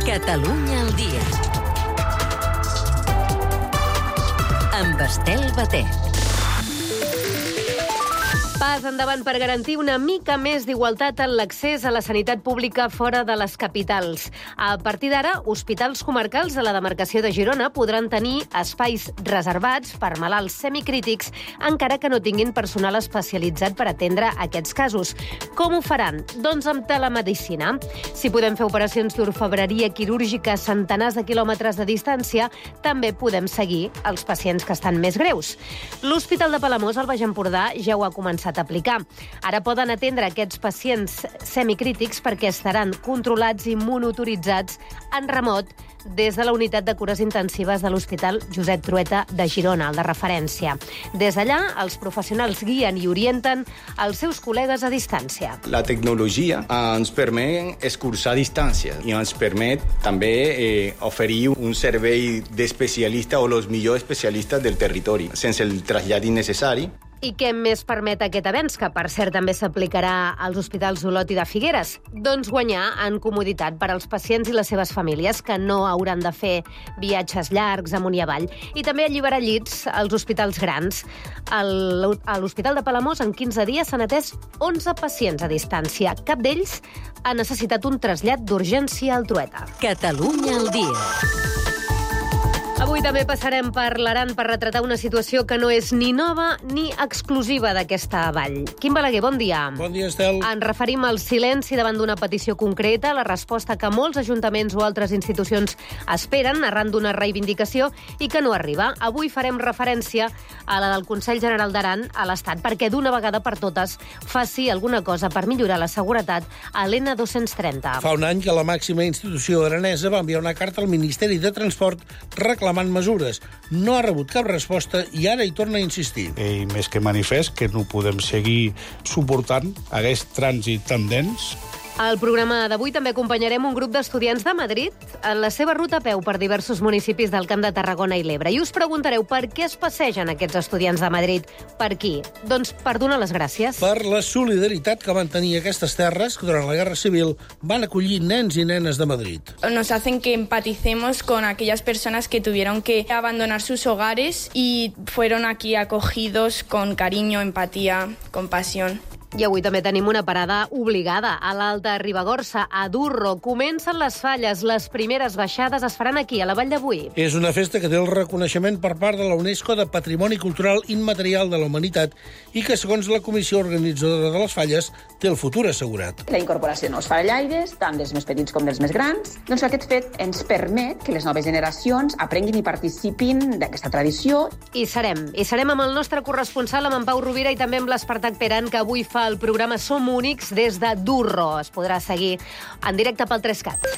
Catalunya al dia. Amb Estel Batet. Pas endavant per garantir una mica més d'igualtat en l'accés a la sanitat pública fora de les capitals. A partir d'ara, hospitals comarcals de la demarcació de Girona podran tenir espais reservats per malalts semicrítics, encara que no tinguin personal especialitzat per atendre aquests casos. Com ho faran? Doncs amb telemedicina. Si podem fer operacions d'orfebreria quirúrgica a centenars de quilòmetres de distància, també podem seguir els pacients que estan més greus. L'Hospital de Palamós, al Baix Empordà, ja ho ha començat a aplicar. Ara poden atendre aquests pacients semicrítics perquè estaran controlats i monitoritzats en remot des de la unitat de cures intensives de l'Hospital Josep Trueta de Girona, el de referència. Des d'allà, els professionals guien i orienten els seus col·legues a distància. La tecnologia ens permet escurçar distàncies i ens permet també oferir un servei d'especialista o els millors especialistes del territori, sense el trasllat innecessari. I què més permet aquest avenç, que per cert també s'aplicarà als hospitals Olot i de Figueres? Doncs guanyar en comoditat per als pacients i les seves famílies, que no hauran de fer viatges llargs amunt i avall. I també alliberar llits als hospitals grans. A l'Hospital de Palamós, en 15 dies, s'han atès 11 pacients a distància. Cap d'ells ha necessitat un trasllat d'urgència al Trueta. Catalunya al dia. Avui també passarem per l'Aran per retratar una situació que no és ni nova ni exclusiva d'aquesta vall. Quim Balaguer, bon dia. Bon dia, Estel. Ens referim al silenci davant d'una petició concreta, la resposta que molts ajuntaments o altres institucions esperen arran d'una reivindicació i que no arriba. Avui farem referència a la del Consell General d'Aran a l'Estat perquè d'una vegada per totes faci alguna cosa per millorar la seguretat a l'N230. Fa un any que la màxima institució aranesa va enviar una carta al Ministeri de Transport reclamant mesures. No ha rebut cap resposta i ara hi torna a insistir. I més que manifest que no podem seguir suportant aquest trànsit tan dens. Al programa d'avui també acompanyarem un grup d'estudiants de Madrid en la seva ruta a peu per diversos municipis del Camp de Tarragona i l'Ebre. I us preguntareu per què es passegen aquests estudiants de Madrid. Per qui? Doncs per donar les gràcies. Per la solidaritat que van tenir aquestes terres que durant la Guerra Civil van acollir nens i nenes de Madrid. Nos hacen que empaticemos con aquellas personas que tuvieron que abandonar sus hogares y fueron aquí acogidos con cariño, empatía, compasión. I avui també tenim una parada obligada a l'Alta Ribagorça, a Durro. Comencen les falles, les primeres baixades es faran aquí, a la Vall de Boí. És una festa que té el reconeixement per part de la UNESCO de Patrimoni Cultural Immaterial de la Humanitat i que, segons la comissió organitzadora de les falles, té el futur assegurat. La incorporació de nous fallaires, tant dels més petits com dels més grans, doncs aquest fet ens permet que les noves generacions aprenguin i participin d'aquesta tradició. I serem amb el nostre corresponsal, amb en Pau Rovira, i també amb l'Espartac Peran, que avui fa el programa Som Únics des de Durro. Es podrà seguir en directe pel 3Cat.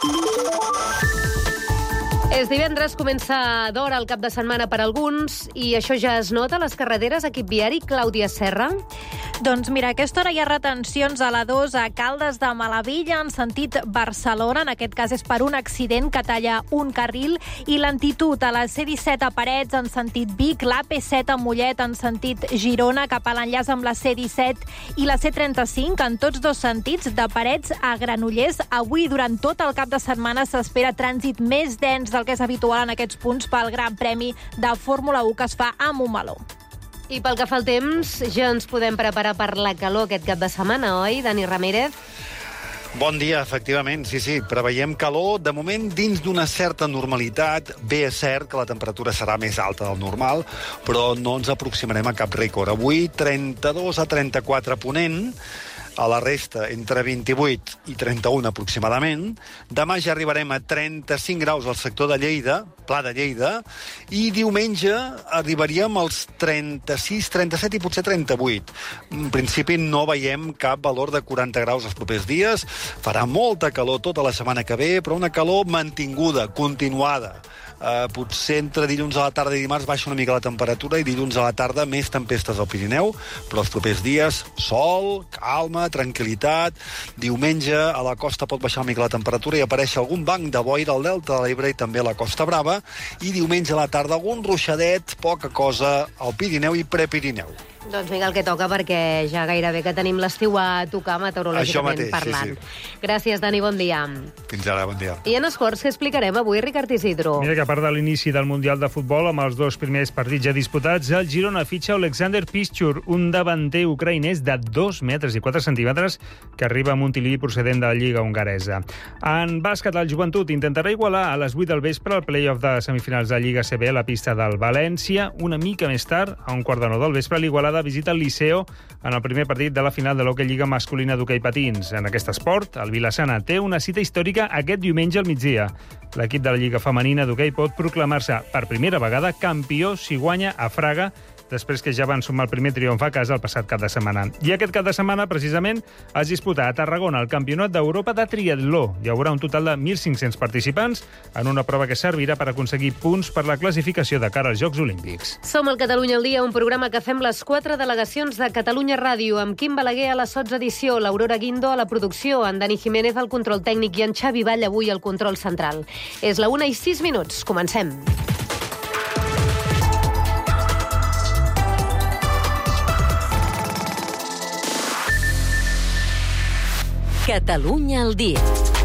És divendres, comença d'hora el cap de setmana per alguns, i això ja es nota a les carreteres. Equip viari, Clàudia Serra. Doncs mira, a aquesta hora hi ha retencions a la 2 a Caldes de Malavilla en sentit Barcelona. En aquest cas és per un accident que talla un carril, i lentitud a la C-17 a Parets en sentit Vic, l'AP7 a Mollet en sentit Girona cap a l'enllaç amb la C-17 i la C-35 en tots dos sentits de Parets a Granollers. Avui, durant tot el cap de setmana, s'espera trànsit més dens del que és habitual en aquests punts pel Gran Premi de Fórmula 1 que es fa a Montmeló. I pel que fa al temps, ja ens podem preparar per la calor aquest cap de setmana, oi, Dani Ramírez? Bon dia, efectivament, sí, preveiem calor, de moment dins d'una certa normalitat. Bé, és cert que la temperatura serà més alta del normal, però no ens aproximarem a cap rècord. Avui 32 a 34 Ponent, a la resta entre 28 i 31 aproximadament. Demà ja arribarem a 35 graus al sector de Lleida, Pla de Lleida, i diumenge arribaríem als 36, 37 i potser 38. En principi no veiem cap valor de 40 graus els propers dies. Farà molta calor tota la setmana que ve, però una calor mantinguda, continuada. Potser entre dilluns a la tarda i dimarts baixa una mica la temperatura i dilluns a la tarda més tempestes al Pirineu, però els propers dies sol, calma, tranquil·litat. Diumenge a la costa pot baixar una mica la temperatura i aparèixer algun banc de boira al Delta de l'Ebre i també a la Costa Brava, i diumenge a la tarda algun ruixadet, poca cosa al Pirineu i Prepirineu. Doncs vinga, el que toca, perquè ja gairebé que tenim l'estiu a tocar meteorològicament parlant. Sí. Gràcies, Dani, bon dia. Fins ara, bon dia. I en esports, què explicarem avui, Ricard Isidro? Mira que a part de l'inici del Mundial de Futbol, amb els 2 primers partits ja disputats, el Girona fitxa Alexander Piszczur, un davanter ucraïnès de 2 metres i 4 centímetres que arriba a Montilivi procedent de la Lliga hongaresa. En bàsquet, el Joventut intentarà igualar a les 8 del vespre el play-off de semifinals de Lliga CB a la pista del València. Una mica més tard, a 1:15 del vespre, l'Igualada visita el Liceo en el primer partit de la final de l'Hockey Lliga masculina d'hoquei patins. En aquest esport, el Vilassana té una cita històrica aquest diumenge al migdia. L'equip de la Lliga femenina d'hoquei pot proclamar-se per primera vegada campió si guanya a Fraga, després que ja van sumar el primer triomf a casa el passat cap de setmana. I aquest cap de setmana, precisament, es disputa a Tarragona el Campionat d'Europa de triatló. Hi haurà un total de 1.500 participants en una prova que servirà per aconseguir punts per la classificació de cara als Jocs Olímpics. Som al Catalunya al dia, un programa que fem les 4 delegacions de Catalunya Ràdio, amb Quim Balaguer a la 16 edició, l'Aurora Guindo a la producció, en Dani Jiménez al control tècnic i en Xavi Vall avui al control central. És la 1:06. Comencem. Catalunya al dia.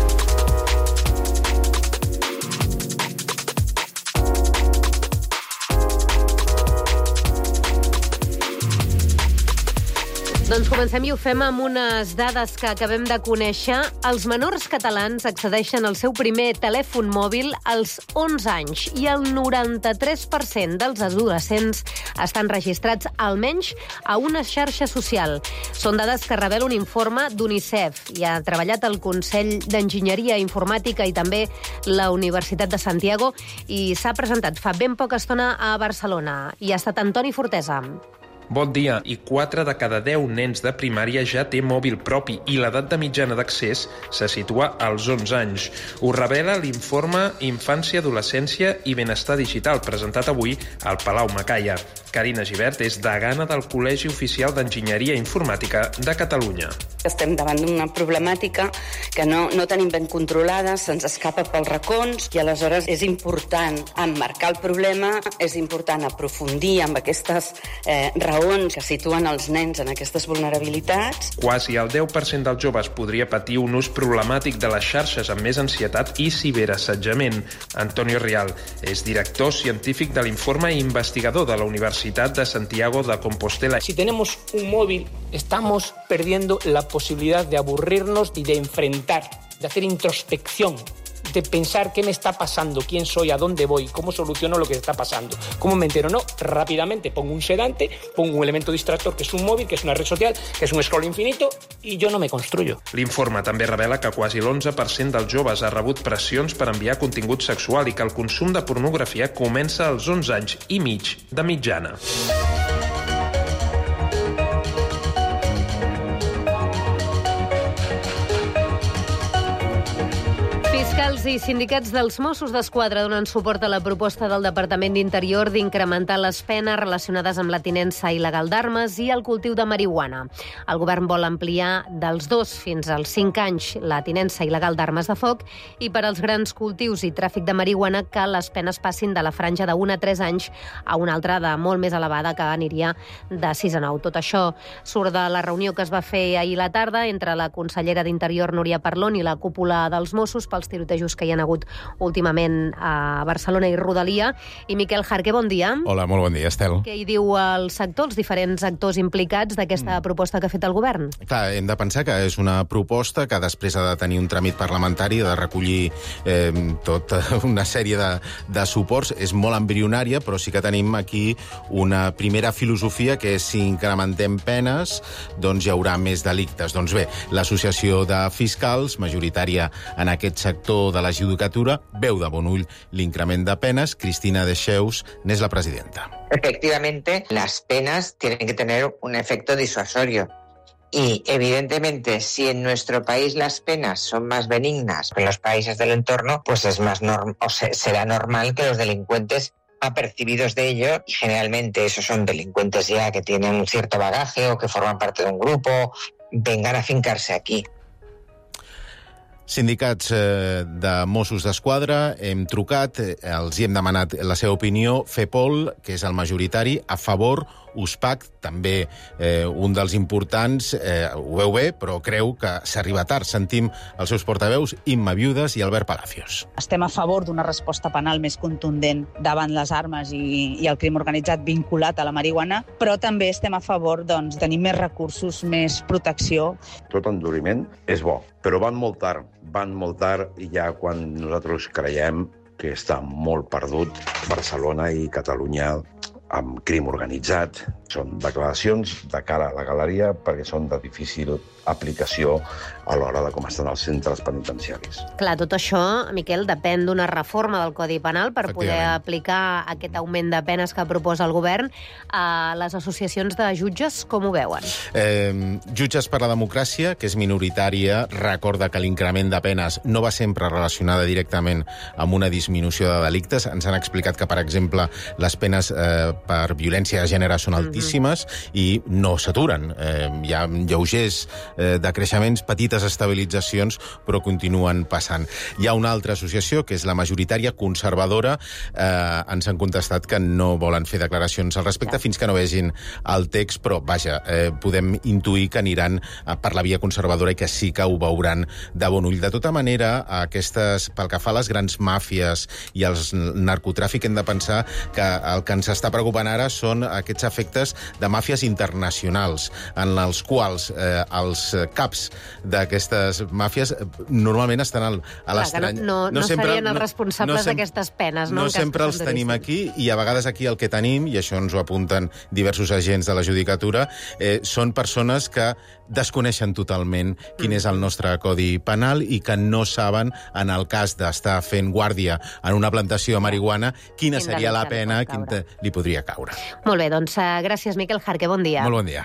Doncs comencem i ho fem amb unes dades que acabem de conèixer. Els menors catalans accedeixen al seu primer telèfon mòbil als 11 anys i el 93% dels adolescents estan registrats almenys a una xarxa social. Són dades que revela un informe d'UNICEF i ha treballat el Consell d'Enginyeria Informàtica i també la Universitat de Santiago i s'ha presentat fa ben poca estona a Barcelona. I ha estat Antoni Fortesa. Bon dia. I 4 de cada 10 nens de primària ja té mòbil propi i l'edat de mitjana d'accés se situa als 11 anys. Ho revela l'informe Infància, Adolescència i Benestar Digital, presentat avui al Palau Macaya. Carina Gibert és degana del Col·legi Oficial d'Enginyeria Informàtica de Catalunya. Estem davant d'una problemàtica que no tenim ben controlada, se'ns escapa pels racons i aleshores és important emmarcar el problema, és important aprofundir amb aquestes raons que situen els nens en aquestes vulnerabilitats. Quasi el 10% dels joves podria patir un ús problemàtic de les xarxes amb més ansietat i ciberassetjament. Antonio Rial és director científic de l'informe i investigador de la Universitat de Santiago de Compostela. Si tenemos un móvil, estamos perdiendo la posibilidad de aburrirnos y de enfrentar, de hacer introspección, de pensar qué me está pasando, quién soy, a dónde voy, cómo soluciono lo que está pasando. ¿Cómo me entero? No, rápidamente pongo un sedante, pongo un elemento distractor que és un mòbil, que és una red social, que és un scroll infinito, i jo no me construyo. L'informe també revela que quasi l'11% dels joves ha rebut pressions per enviar contingut sexual i que el consum de pornografia comença als 11 anys i mig de mitjana. Fiscals i sindicats dels Mossos d'Esquadra donen suport a la proposta del Departament d'Interior d'incrementar les penes relacionades amb la tinença il·legal d'armes i el cultiu de marihuana. El govern vol ampliar dels 2 fins als 5 anys la tinença il·legal d'armes de foc i per als grans cultius i tràfic de marihuana que les penes passin de la franja de 1 a 3 anys a una altra de molt més elevada que aniria de 6 a 9. Tot això surt de la reunió que es va fer ahir a la tarda entre la consellera d'Interior Núria Parlon i la cúpula dels Mossos pels tirotejos que hi han hagut últimament a Barcelona i Rodalia. I Miquel Jarque, bon dia. Hola, molt bon dia, Estel. Què hi diu el sector, els diferents actors implicats d'aquesta proposta que ha fet el govern? Clar, hem de pensar que és una proposta que després ha de tenir un tràmit parlamentari, de recollir tota una sèrie de suports. És molt embrionària, però sí que tenim aquí una primera filosofia, que és si incrementem penes, doncs hi haurà més delictes. Doncs bé, l'Associació de Fiscals, majoritària en aquest sector de la judicatura, veu de bon ull l'increment de penes. Cristina Dexeus n'és la presidenta. Efectivamente, las penas tienen que tener un efecto disuasorio. Y, evidentemente, si en nuestro país las penas son más benignas que en los países del entorno, pues es más será normal que los delincuentes apercibidos de ello, y generalmente esos son delincuentes ya que tienen un cierto bagaje o que forman parte de un grupo, vengan a fincarse aquí. Sindicats de Mossos d'Esquadra hem trucat, els hi hem demanat la seva opinió. FEPOL, que és el majoritari, a favor USPAC, també un dels importants, ho veu bé, però creu que s'arriba tard. Sentim els seus portaveus, Imma Viudes i Albert Palacios. Estem a favor d'una resposta penal més contundent davant les armes i el crim organitzat vinculat a la marihuana, però també estem a favor de tenir més recursos, més protecció. Tot enduriment és bo, però van molt tard i ja quan nosaltres creiem que està molt perdut Barcelona i Catalunya amb crim organitzat. Són declaracions de cara a la galeria perquè són de difícil aplicació a l'hora de com estan els centres penitenciaris. Clar, tot això, Miquel, depèn d'una reforma del Codi Penal per poder aplicar aquest augment de penes que proposa el govern. A les associacions de jutges, com ho veuen? Jutges per la Democràcia, que és minoritària, recorda que l'increment de penes no va sempre relacionada directament amb una disminució de delictes. Ens han explicat que, per exemple, les penes per violència de gènere són altíssimes i no s'aturen. Hi ha lleugers decreixements, petites estabilitzacions, però continuen passant. Hi ha una altra associació, que és la majoritària conservadora. Ens han contestat que no volen fer declaracions al respecte fins que no vegin el text, però, vaja, podem intuir que aniran per la via conservadora i que sí que ho veuran de bon ull. De tota manera, pel que fa a les grans màfies i els narcotràfic, hem de pensar que el que ens està preocupant ara són aquests efectes de màfies internacionals, en els quals els caps d'aquestes màfies normalment estan a l'estrany. No serien els responsables d'aquestes penes. No sempre els tenim aquí, i a vegades aquí el que tenim, i això ens ho apunten diversos agents de la judicatura, són persones que desconeixen totalment quin és el nostre codi penal i que no saben, en el cas d'estar fent guàrdia en una plantació de marihuana, quina seria la pena que li podria caure. Molt bé, doncs gràcies, Miquel Jarque. Bon dia. Molt bon dia.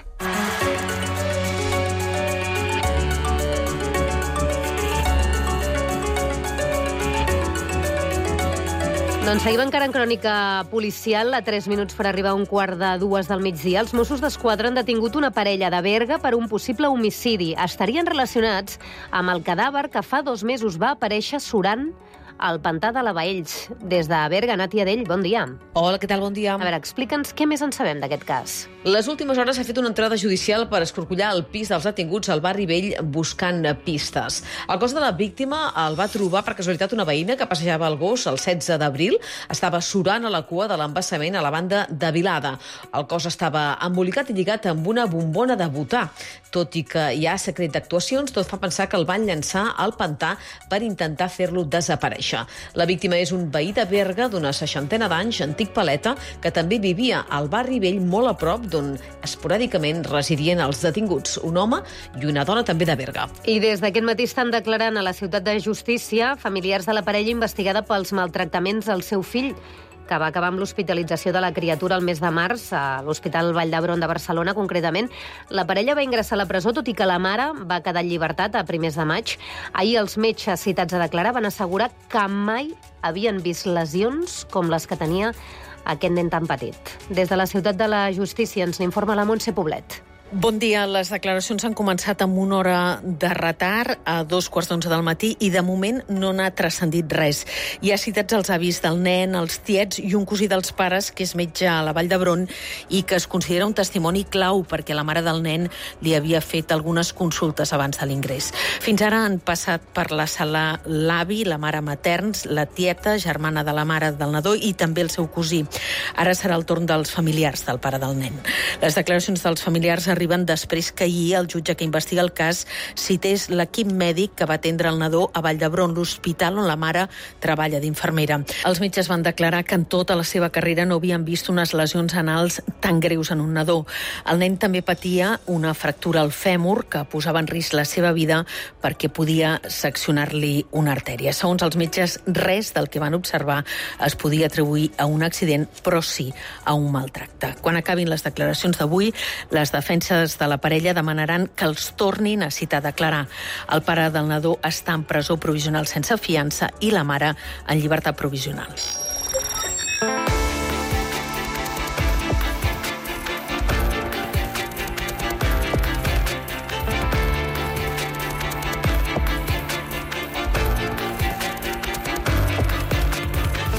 Doncs seguim encara en crònica policial. A 3 minuts per arribar a 1:45 del migdia, els Mossos d'Esquadra han detingut una parella de Berga per un possible homicidi. Estarien relacionats amb el cadàver que fa 2 mesos va aparèixer surant al pantà de la Baells. Des de Berga, Nàtia Dell, bon dia. Hola, què tal? Bon dia. A veure, explica'ns què més en sabem d'aquest cas. Les últimes hores s'ha fet una entrada judicial per escorcollar el pis dels detinguts al barri Vell buscant pistes. El cos de la víctima el va trobar per casualitat una veïna que passejava el gos el 16 d'abril. Estava surant a la cua de l'embassament a la banda de Vilada. El cos estava embolicat i lligat amb una bombona de butà. Tot i que hi ha secret d'actuacions, tot fa pensar que el van llançar al pantà per intentar fer-lo desaparèixer. La víctima és un veí de Berga d'una 60 d'anys, antic paleta, que també vivia al barri Vell molt a prop d'on esporàdicament residien els detinguts, un home i una dona també de Berga. I des d'aquest matí estan declarant a la ciutat de Justícia familiars de la parella investigada pels maltractaments al seu fill, que va acabar amb l'hospitalització de la criatura el mes de març a l'Hospital Vall d'Hebron de Barcelona, concretament. La parella va ingressar a la presó, tot i que la mare va quedar en llibertat a primers de maig. Ahir els metges citats a declarar van assegurar que mai havien vist lesions com les que tenia aquest nen tan petit. Des de la ciutat de la Justícia ens n'informa la Montse Poblet. Bon dia. Les declaracions han començat amb 1 hora de retard, a 2:15 del matí, i de moment no n'ha transcendit res. Hi ha citats els avis del nen, els tiets i un cosí dels pares, que és metge a la Vall d'Hebron i que es considera un testimoni clau perquè la mare del nen li havia fet algunes consultes abans de l'ingrés. Fins ara han passat per la sala l'avi, la mare materns, la tieta, germana de la mare del nadó i també el seu cosí. Ara serà el torn dels familiars del pare del nen. Les declaracions dels familiars arriben després que ahir el jutge que investiga el cas cités l'equip mèdic que va atendre el nadó a Vall d'Hebron, l'hospital on la mare treballa d'infermera. Els metges van declarar que en tota la seva carrera no havien vist unes lesions anals tan greus en un nadó. El nen també patia una fractura al fèmur que posava en risc la seva vida perquè podia seccionar-li una artèria. Segons els metges, res del que van observar es podia atribuir a un accident, però sí a un maltracte. Quan acabin les declaracions d'avui, les defenses de la parella demanaran que els tornin a citar a declarar. El pare del nadó està en presó provisional sense fiança i la mare en llibertat provisional.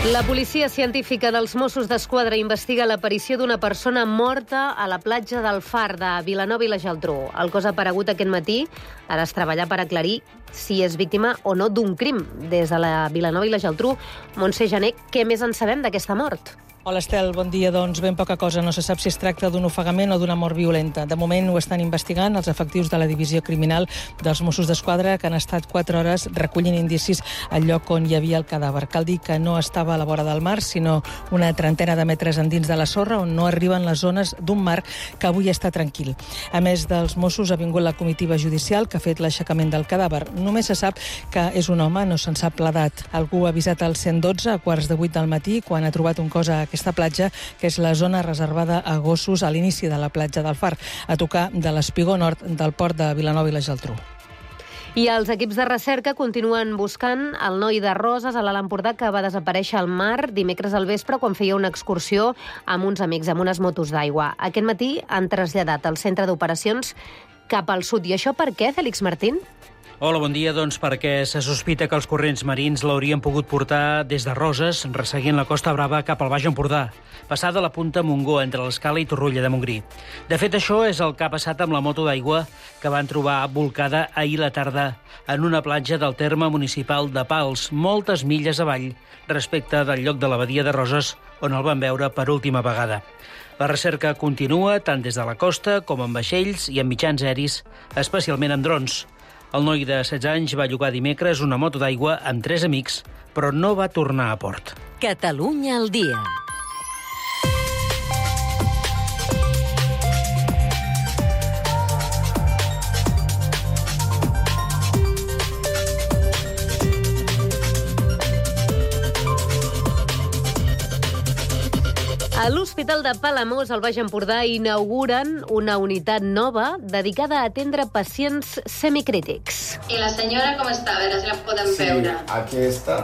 La policia científica dels Mossos d'Esquadra investiga l'aparició d'una persona morta a la platja del Far de Vilanova i la Geltrú. El cos ha aparegut aquest matí. Ara es treballa per aclarir si és víctima o no d'un crim. Des de la Vilanova i la Geltrú, Montse Jané, què més en sabem d'aquesta mort? Hola, Estel, bon dia. Doncs ben poca cosa. No se sap si es tracta d'un ofegament o d'una mort violenta. De moment ho estan investigant els efectius de la divisió criminal dels Mossos d'Esquadra, que han estat 4 hores recollint indicis al lloc on hi havia el cadàver. Cal dir que no estava a la vora del mar, sinó una trentena de metres endins de la sorra, on no arriben les zones d'un mar que avui està tranquil. A més dels Mossos, ha vingut la comitiva judicial que ha fet l'aixecament del cadàver. Només se sap que és un home, no se'n sap l'edat. Algú ha avisat al 112 a 7:45 del matí, quan ha trobat un cos a aquesta platja, que és la zona reservada a gossos a l'inici de la platja del Far, a tocar de l'espigó nord del port de Vilanova i la Geltrú. I els equips de recerca continuen buscant el noi de Roses a l'Alt Empordà que va desaparèixer al mar dimecres al vespre quan feia una excursió amb uns amics amb unes motos d'aigua. Aquest matí han traslladat el centre d'operacions cap al sud. I això per què, Fèlix Martín? Hola, bon dia. Doncs perquè se sospita que els corrents marins l'haurien pogut portar des de Roses, resseguint la Costa Brava cap al Baix Empordà, passada la punta Montgó, entre l'Escala i Torroella de Montgrí. De fet, això és el que ha passat amb la moto d'aigua que van trobar volcada ahir la tarda en una platja del terme municipal de Pals, moltes milles avall respecte del lloc de la badia de Roses on el van veure per última vegada. La recerca continua tant des de la costa com amb vaixells i amb mitjans aeris, especialment amb drons. El noi de 16 anys va llogar dimecres una moto d'aigua amb 3 amics, però no va tornar a port. Catalunya al dia. A l'Hospital de Palamós, al Baix Empordà, inauguren una unitat nova dedicada a atendre pacients semicrítics. I la senyora com està? A veure si la podem veure. Sí, aquesta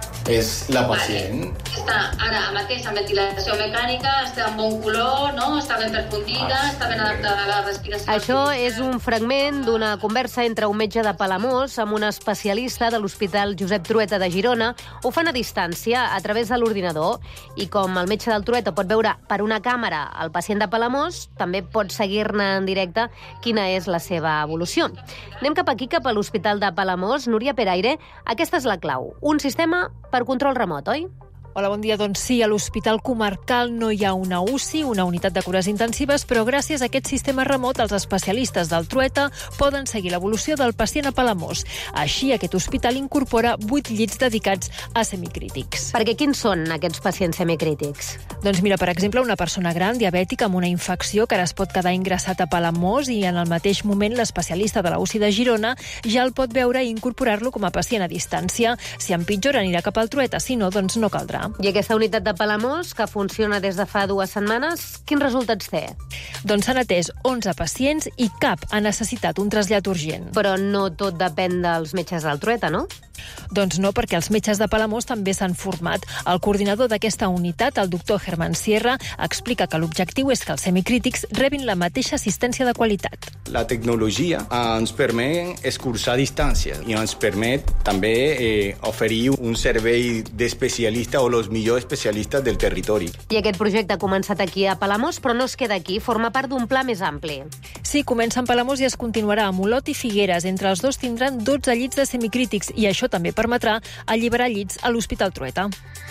és la pacient. Està ara mateix amb ventilació mecànica, està en bon color, no? Està ben perfundida, està ben adaptada a la respiració. Això és un fragment d'una conversa entre un metge de Palamós amb un especialista de l'Hospital Josep Trueta de Girona. Ho fan a distància, a través de l'ordinador. I com el metge del Trueta pot veure per una càmera el pacient de Palamós, també pot seguir-ne en directe quina és la seva evolució. Anem cap aquí, cap a l'Hospital de Palamós. Núria Peraire, aquesta és la clau. Un sistema per control remot, oi? Hola, bon dia. Doncs sí, a l'Hospital Comarcal no hi ha una UCI, una unitat de cures intensives, però gràcies a aquest sistema remot els especialistes del Trueta poden seguir l'evolució del pacient a Palamós. Així, aquest hospital incorpora 8 llits dedicats a semicrítics. Perquè quins són aquests pacients semicrítics? Doncs mira, per exemple, una persona gran, diabètica, amb una infecció que ara es pot quedar ingressat a Palamós i en el mateix moment l'especialista de la UCI de Girona ja el pot veure i incorporar-lo com a pacient a distància. Si empitjora anirà cap al Trueta, si no, doncs no caldrà. I aquesta unitat de Palamós, que funciona des de fa 2 setmanes, quins resultats té? Doncs s'han atès 11 pacients i cap ha necessitat un trasllat urgent. Però no tot depèn dels metges del Trueta, no? Doncs no, perquè els metges de Palamós també s'han format. El coordinador d'aquesta unitat, el doctor Germán Sierra, explica que l'objectiu és que els semicrítics rebin la mateixa assistència de qualitat. La tecnologia ens permet escurçar distàncies i ens permet també oferir un servei d'especialista o els millors especialistes del territori. I aquest projecte ha començat aquí a Palamós, però no es queda aquí, forma part d'un pla més ampli. Sí, comença en Palamós i es continuarà a Olot i Figueres. Entre els dos tindran 12 llits de semicrítics i això també permetrà alliberar llits a l'Hospital Trueta.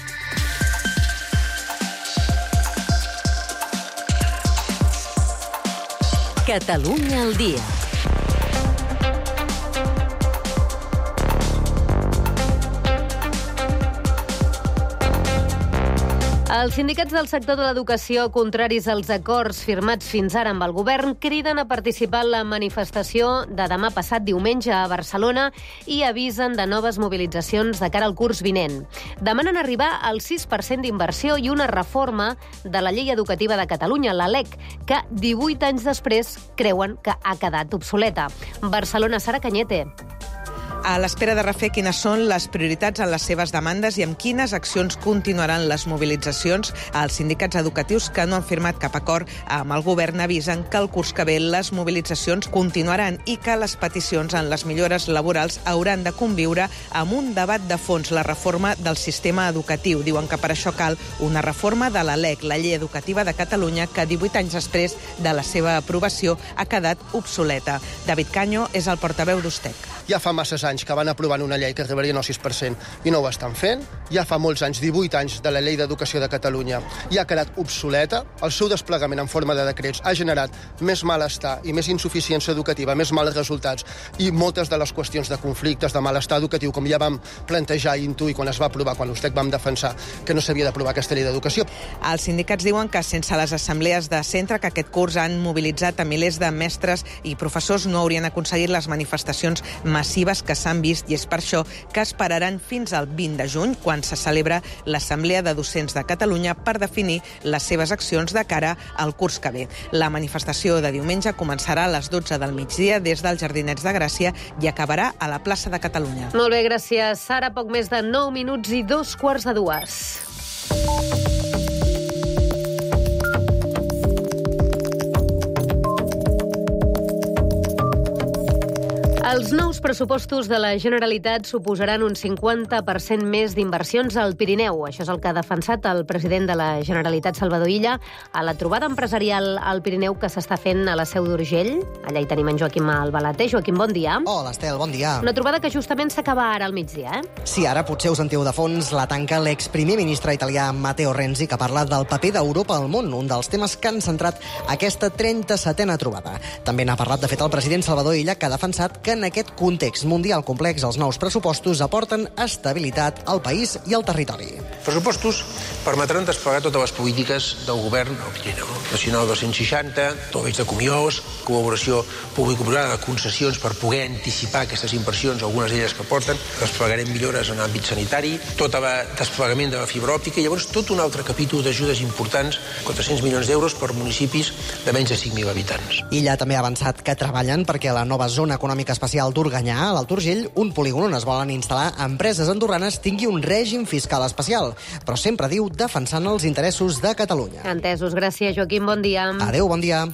Catalunya al dia. Els sindicats del sector de l'educació, contraris als acords firmats fins ara amb el govern, criden a participar en la manifestació de demà passat diumenge a Barcelona i avisen de noves mobilitzacions de cara al curs vinent. Demanen arribar al 6% d'inversió i una reforma de la llei educativa de Catalunya, la LEC, que 18 anys després creuen que ha quedat obsoleta. Barcelona, Sara Cañete. a l'espera de refer quines són les prioritats en les seves demandes i amb quines accions continuaran les mobilitzacions. Els sindicats educatius que no han firmat cap acord amb el govern avisen que el curs que ve les mobilitzacions continuaran i que les peticions en les millores laborals hauran de conviure amb un debat de fons, la reforma del sistema educatiu. Diuen que per això cal una reforma de la LEC, la Llei Educativa de Catalunya, que 18 anys després de la seva aprovació ha quedat obsoleta. David Caño és el portaveu d'Ustec. Ja fa masses anys que van aprovant una llei que arribaria al 6% i no ho estan fent. Ja fa molts anys, 18 anys, de la Llei d'Educació de Catalunya i ha quedat obsoleta. El seu desplegament en forma de decrets ha generat més malestar i més insuficiència educativa, més mals resultats i moltes de les qüestions de conflictes, de malestar educatiu, com ja vam plantejar i intuir quan es va aprovar, quan l'Ustec vam defensar que no s'havia d'aprovar aquesta Llei d'Educació. Els sindicats diuen que sense les assemblees de centre que aquest curs han mobilitzat a milers de mestres i professors no haurien aconseguit les manifestacions massives que s'han vist i és per això que esperaran fins al 20 de juny, quan se celebra l'Assemblea de Docents de Catalunya per definir les seves accions de cara al curs que ve. La manifestació de diumenge començarà a les 12 del migdia des dels Jardinets de Gràcia i acabarà a la plaça de Catalunya. Molt bé, gràcies, Sara. Poc més de 9 minuts i 2:15. Els nous pressupostos de la Generalitat suposaran un 50% més d'inversions al Pirineu. Això és el que ha defensat el president de la Generalitat, Salvador Illa, a la trobada empresarial al Pirineu que s'està fent a la Seu d'Urgell. Allà hi tenim en Joaquim Albalater. Joaquim, bon dia. Hola, Estel, bon dia. Una trobada que justament s'acaba ara al migdia, Sí, ara potser us sentiu de fons, la tanca l'exprimer ministre italià Matteo Renzi, que parla del paper d'Europa al món, un dels temes que han centrat aquesta 37a trobada. També n'ha parlat, de fet, el president Salvador Illa, que ha defensat que en aquest context mundial complex els nous pressupostos aporten estabilitat al país i al territori. Els pressupostos permetran desplegar totes les polítiques del govern al Pirineu. Nacional 260, toves de comiós, col·laboració público-privada, concessions per poder anticipar aquestes inversions, algunes d'elles que porten. Desplegarem millores en l'àmbit sanitari, tot el desplegament de la fibra òptica i llavors tot un altre capítol d'ajudes importants, 400 milions d'euros per municipis de menys de 5.000 habitants. Illa també ha avançat que treballen perquè la nova zona econòmica especial d'Organyà, a l'Alt Urgell, un polígon on es volen instal·lar empreses andorranes, tingui un règim fiscal especial, però sempre diu defensant els interessos de Catalunya. Entesos. Gràcies, Joaquim. Bon dia. Adéu, bon dia.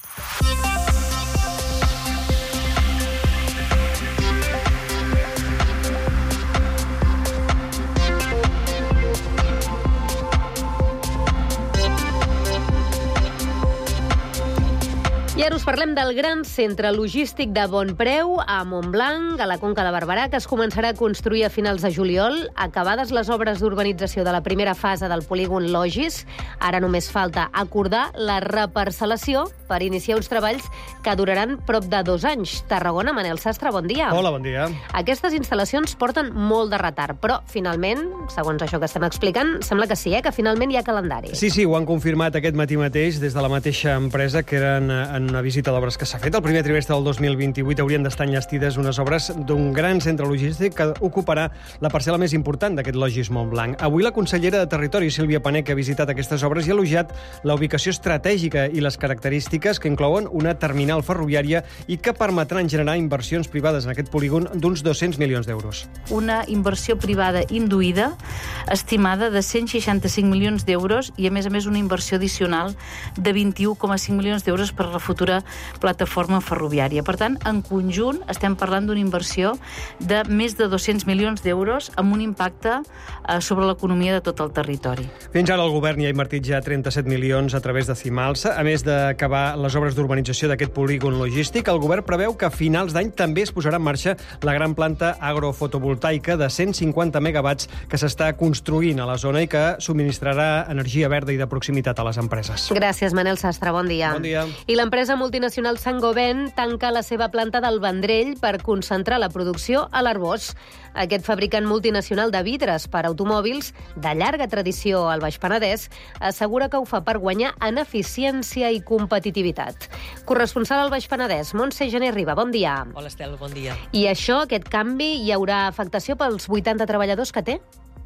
I ara us parlem del gran centre logístic de Bonpreu a Montblanc, a la Conca de Barberà, que es començarà a construir a finals de juliol. Acabades les obres d'urbanització de la primera fase del polígon Logis, ara només falta acordar la reparcel·lació per iniciar uns treballs que duraran prop de 2 anys. Tarragona, Manel Sastre, bon dia. Hola, bon dia. Aquestes instal·lacions porten molt de retard, però finalment, segons això que estem explicant, sembla que sí, que finalment hi ha calendari. Sí, ho han confirmat aquest matí mateix des de la mateixa empresa, que eren en una visita d'obres que s'ha fet. El primer trimestre del 2028 haurien d'estar enllestides unes obres d'un gran centre logístic que ocuparà la parcel·la més important d'aquest Logis Montblanc. Avui la consellera de Territori, Sílvia Pané, que ha visitat aquestes obres i ha elogiat la ubicació estratègica i les característiques que inclouen una terminal ferroviària i que permetran generar inversions privades en aquest polígon d'uns 200 milions d'euros. Una inversió privada induïda, estimada de 165 milions d'euros i, a més, una inversió addicional de 21,5 milions d'euros per la futura plataforma ferroviària. Per tant, en conjunt, estem parlant d'una inversió de més de 200 milions d'euros amb un impacte sobre l'economia de tot el territori. Fins ara el govern hi ha invertit ja 37 milions a través de Cimalsa. A més d'acabar les obres d'urbanització d'aquest polígon logístic, el govern preveu que a finals d'any també es posarà en marxa la gran planta agrofotovoltaica de 150 megawatts que s'està construint a la zona i que subministrarà energia verda i de proximitat a les empreses. Gràcies, Manel Sastre. Bon dia. Bon dia. I l'empresa multinacional Saint-Gobain tanca la seva planta del Vendrell per concentrar la producció a l'Arboç. Aquest fabricant multinacional de vidres per automòbils, de llarga tradició al Baix Penedès, assegura que ho fa per guanyar en eficiència i competitivitat. Corresponsal al Baix Penedès, Montse Gené Riba, bon dia. Hola, Estel, bon dia. I això, aquest canvi, hi haurà afectació pels 80 treballadors que té?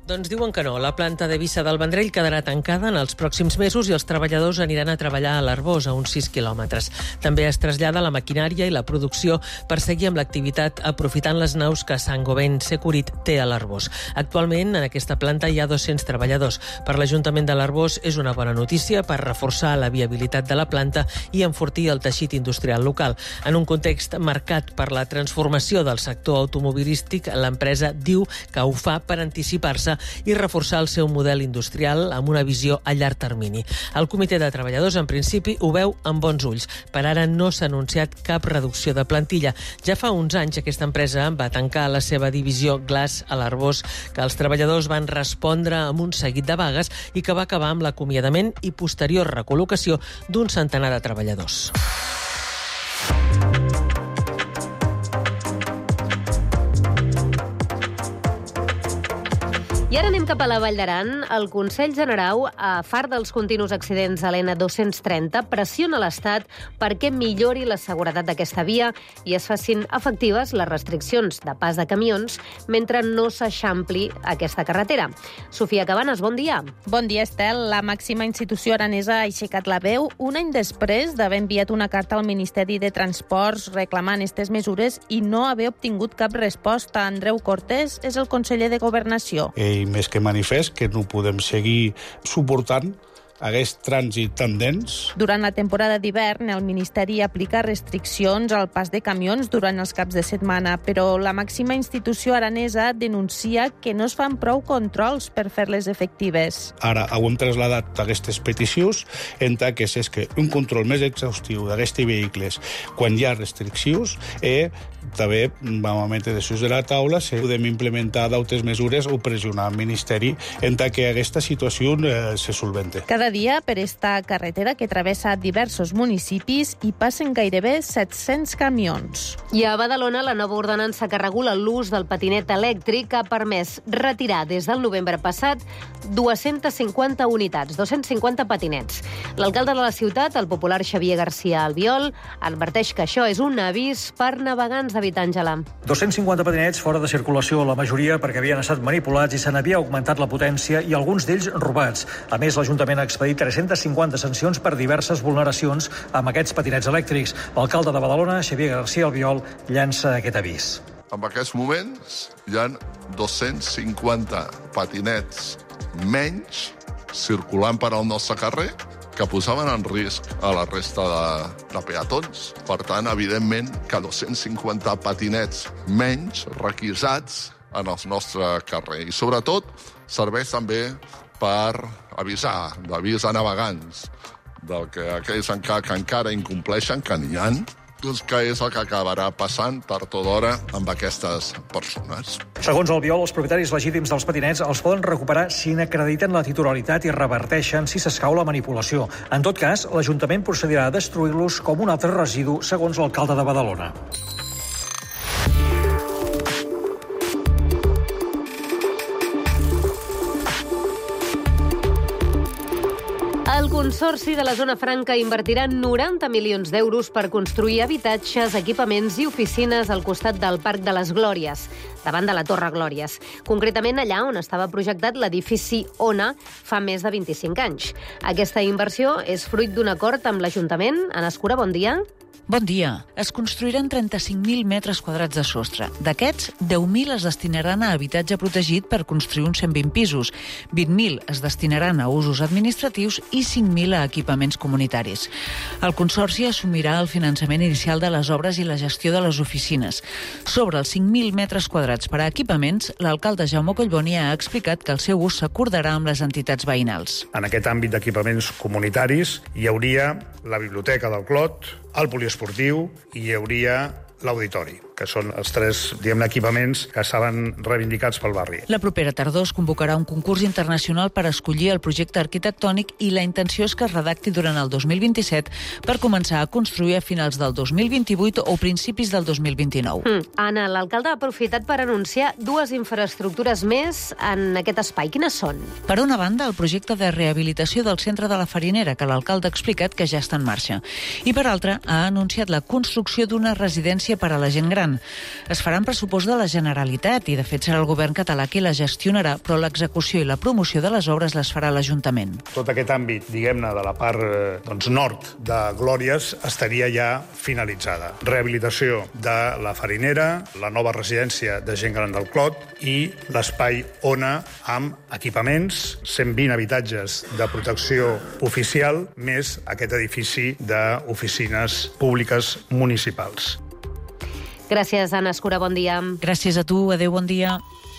Doncs diuen que no. La planta d'Eivissa del Vendrell quedarà tancada en els pròxims mesos i els treballadors aniran a treballar a l'Arboç, a uns 6 quilòmetres. També es trasllada la maquinària i la producció per seguir amb l'activitat aprofitant les naus que Saint-Gobain Securit té a l'Arboç. Actualment, en aquesta planta hi ha 200 treballadors. Per l'Ajuntament de l'Arboç és una bona notícia per reforçar la viabilitat de la planta i enfortir el teixit industrial local. En un context marcat per la transformació del sector automobilístic, l'empresa diu que ho fa per anticipar-se i reforçar el seu model industrial amb una visió a llarg termini. El comitè de treballadors, en principi, ho veu amb bons ulls. Per ara no s'ha anunciat cap reducció de plantilla. Ja fa uns anys aquesta empresa va tancar la seva divisió Glass a l'Arboç, que els treballadors van respondre amb un seguit de vagues i que va acabar amb l'acomiadament i posterior recol·locació d'un centenar de treballadors. I ara anem cap a la Vall d'Aran. El Consell Generau, a far dels continus accidents a l'N230, pressiona l'Estat perquè millori la seguretat d'aquesta via i es facin efectives les restriccions de pas de camions mentre no s'eixampli aquesta carretera. Sofia Cabanes, bon dia. Bon dia, Estel. La màxima institució aranesa ha aixecat la veu un any després d'haver enviat una carta al Ministeri de Transports reclamant aquestes mesures i no haver obtingut cap resposta. Andreu Cortés és el conseller de Governació. Més que manifest que no podem seguir suportant aquest trànsit tan dens. Durant la temporada d'hivern, el Ministeri aplica restriccions al pas de camions durant els caps de setmana, però la màxima institució aranesa denuncia que no es fan prou controls per fer-les efectives. Ara hem traslladat aquestes peticions en tant que és que un control més exhaustiu d'aquests vehicles quan hi ha restriccions també vam emetre després de la taula si podem implementar d'altres mesures o pressionar al Ministeri en tant que aquesta situació se solvente. Cada dia per esta carretera que travessa diversos municipis hi passen gairebé 700 camions. I a Badalona, la nova ordenança que regula l'ús del patinet elèctric ha permès retirar des del novembre passat 250 unitats, 250 patinets. L'alcalde de la ciutat, el popular Xavier García Albiol, adverteix que això és un avís per navegants David Àngela. 250 patinets fora de circulació, la majoria perquè havien estat manipulats i se n'havia augmentat la potència i alguns d'ells robats. A més, l'Ajuntament ha expedit 350 sancions per diverses vulneracions amb aquests patinets elèctrics. L'alcalde de Badalona, Xavier García Albiol, llança aquest avís. En aquests moments hi ha 250 patinets menys circulant per al nostre carrer que posaven en risc a la resta de peatons. Per tant, evidentment, que 250 patinets menys requisats en el nostre carrer. I, sobretot, serveix també per avisar, d'avís a navegants, del que aquells que encara incompleixen, que n'hi ha, doncs que és el que acabarà passant tard o d'hora amb aquestes persones. Segons Albiol, els propietaris legítims dels patinets els poden recuperar si n'acrediten la titularitat i reverteixen si s'escau la manipulació. En tot cas, l'Ajuntament procedirà a destruir-los com un altre residu, segons l'alcalde de Badalona. El Consorci de la Zona Franca invertirà 90 milions d'euros per construir habitatges, equipaments i oficines al costat del Parc de les Glòries, davant de la Torre Glòries. Concretament allà on estava projectat l'edifici Ona fa més de 25 anys. Aquesta inversió és fruit d'un acord amb l'Ajuntament. Ana Escura, bon dia. Bon dia. Es construiran 35.000 metres quadrats de sostre. D'aquests, 10.000 es destinaran a habitatge protegit per construir uns 120 pisos, 20.000 es destinaran a usos administratius i 5.000 a equipaments comunitaris. El Consorci assumirà el finançament inicial de les obres i la gestió de les oficines. Sobre els 5.000 metres quadrats per a equipaments, l'alcalde Jaume Collboni ha explicat que el seu ús s'acordarà amb les entitats veïnals. En aquest àmbit d'equipaments comunitaris hi hauria la biblioteca del Clot, el poliesportiu i hi hauria l'auditori, que són els tres, equipaments que estaven reivindicats pel barri. La propera tardor es convocarà un concurs internacional per escollir el projecte arquitectònic i la intenció és que es redacti durant el 2027 per començar a construir a finals del 2028 o principis del 2029. Anna, l'alcalde ha aprofitat per anunciar dues infraestructures més en aquest espai. Quines són? Per una banda, el projecte de rehabilitació del centre de la Farinera, que l'alcalde ha explicat que ja està en marxa. I per altra, ha anunciat la construcció d'una residència residència per a la gent gran. Es farà en pressupost de la Generalitat i, de fet, serà el govern català qui la gestionarà, però l'execució i la promoció de les obres les farà l'Ajuntament. Tot aquest àmbit, diguem-ne, de la part nord de Glòries estaria ja finalitzada. Rehabilitació de la Farinera, la nova residència de gent gran del Clot i l'espai Ona amb equipaments, 120 habitatges de protecció oficial, més aquest edifici d'oficines públiques municipals. Gràcies, Anna Escura, bon dia. Gràcies a tu, adeu, bon dia.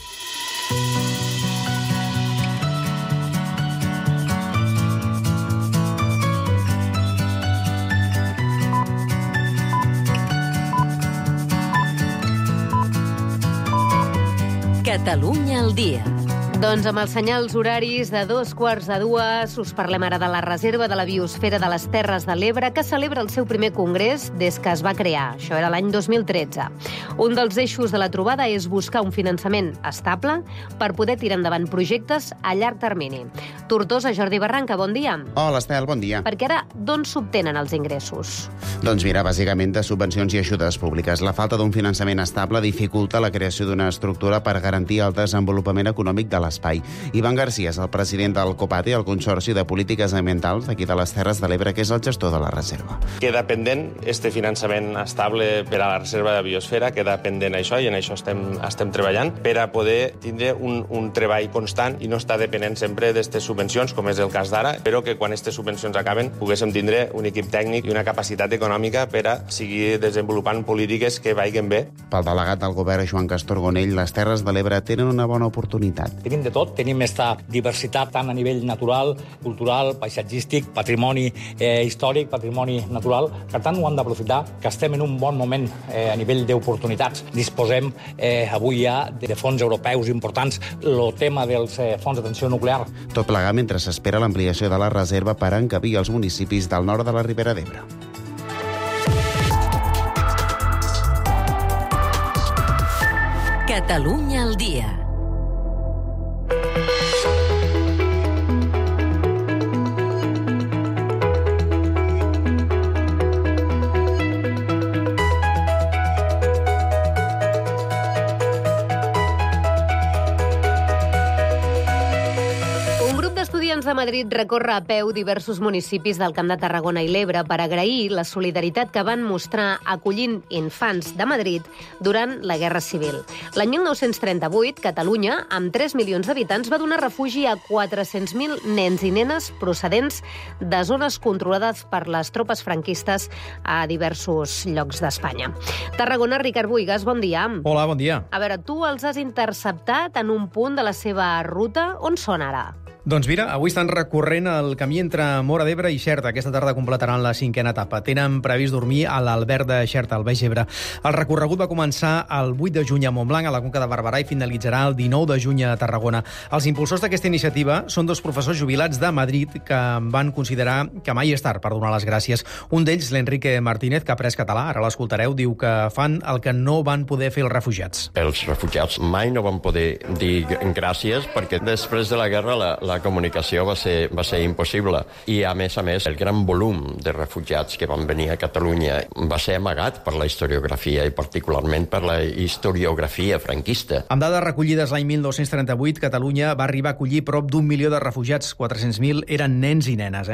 Catalunya al dia. Doncs amb els senyals horaris de 2:15, us parlem ara de la Reserva de la Biosfera de les Terres de l'Ebre, que celebra el seu primer congrés des que es va crear. Això era l'any 2013. Un dels eixos de la trobada és buscar un finançament estable per poder tirar endavant projectes a llarg termini. Tortosa, Jordi Barranca, bon dia. Hola, Estel, bon dia. Perquè ara, d'on s'obtenen els ingressos? Doncs mira, bàsicament de subvencions i ajudes públiques. La falta d'un finançament estable dificulta la creació d'una estructura per garantir el desenvolupament econòmic de l'espai. Ivan García és el president del COPATE, el Consorci de Polítiques Ambientals d'aquí de les Terres de l'Ebre, que és el gestor de la reserva. Queda pendent este finançament estable per a la reserva de biosfera, queda pendent això i en això estem treballant per a poder tindre un treball constant i no estar depenent sempre d'aquestes subvencions, com és el cas d'ara, però que quan aquestes subvencions acaben poguéssim tindre un equip tècnic i una capacitat econòmica per a seguir desenvolupant polítiques que vagin bé. Pel delegat del govern, Joan Castor Gonell, les Terres de l'Ebre tenen una bona oportunitat. Tenim de tot, tenim aquesta diversitat tant a nivell natural, cultural, paisatgístic, patrimoni històric, patrimoni natural. Per tant, ho hem d'aprofitar, que estem en un bon moment a nivell d'oportunitats. Disposem avui ja de fons europeus importants, el tema dels fons d'atenció nuclear. Tot plegat mentre s'espera l'ampliació de la reserva per encabir els municipis del nord de la Ribera d'Ebre. Catalunya al dia. De Madrid recorre a peu diversos municipis del Camp de Tarragona i l'Ebre per agrair la solidaritat que van mostrar acollint infants de Madrid durant la Guerra Civil. L'any 1938, Catalunya, amb 3 milions d'habitants, va donar refugi a 400.000 nens i nenes procedents de zones controlades per les tropes franquistes a diversos llocs d'Espanya. Tarragona, Ricard Buigas, bon dia. Hola, bon dia. A veure, tu els has interceptat en un punt de la seva ruta. On són ara? Doncs mira, avui estan recorrent el camí entre Móra d'Ebre i Xerta. Aquesta tarda completaran la 5a etapa. Tenen previst dormir a l'Albert de Xerta, al Baix Ebre. El recorregut va començar el 8 de juny a Montblanc, a la Conca de Barberà, i finalitzarà el 19 de juny a Tarragona. Els impulsors d'aquesta iniciativa són dos professors jubilats de Madrid que van considerar que mai és tard per donar les gràcies. Un d'ells, l'Enrique Martínez, que ha après català, ara l'escoltareu, diu que fan el que no van poder fer els refugiats. Els refugiats mai no van poder dir gràcies perquè després de la guerra la comunicació va ser impossible. I, a més, el gran volum de refugiats que van venir a Catalunya va ser amagat per la historiografia i particularment per la historiografia franquista. Amb dades recollides l'any 1938, Catalunya va arribar a acollir prop d'1 milió de refugiats. 400.000 eren nens i nenes,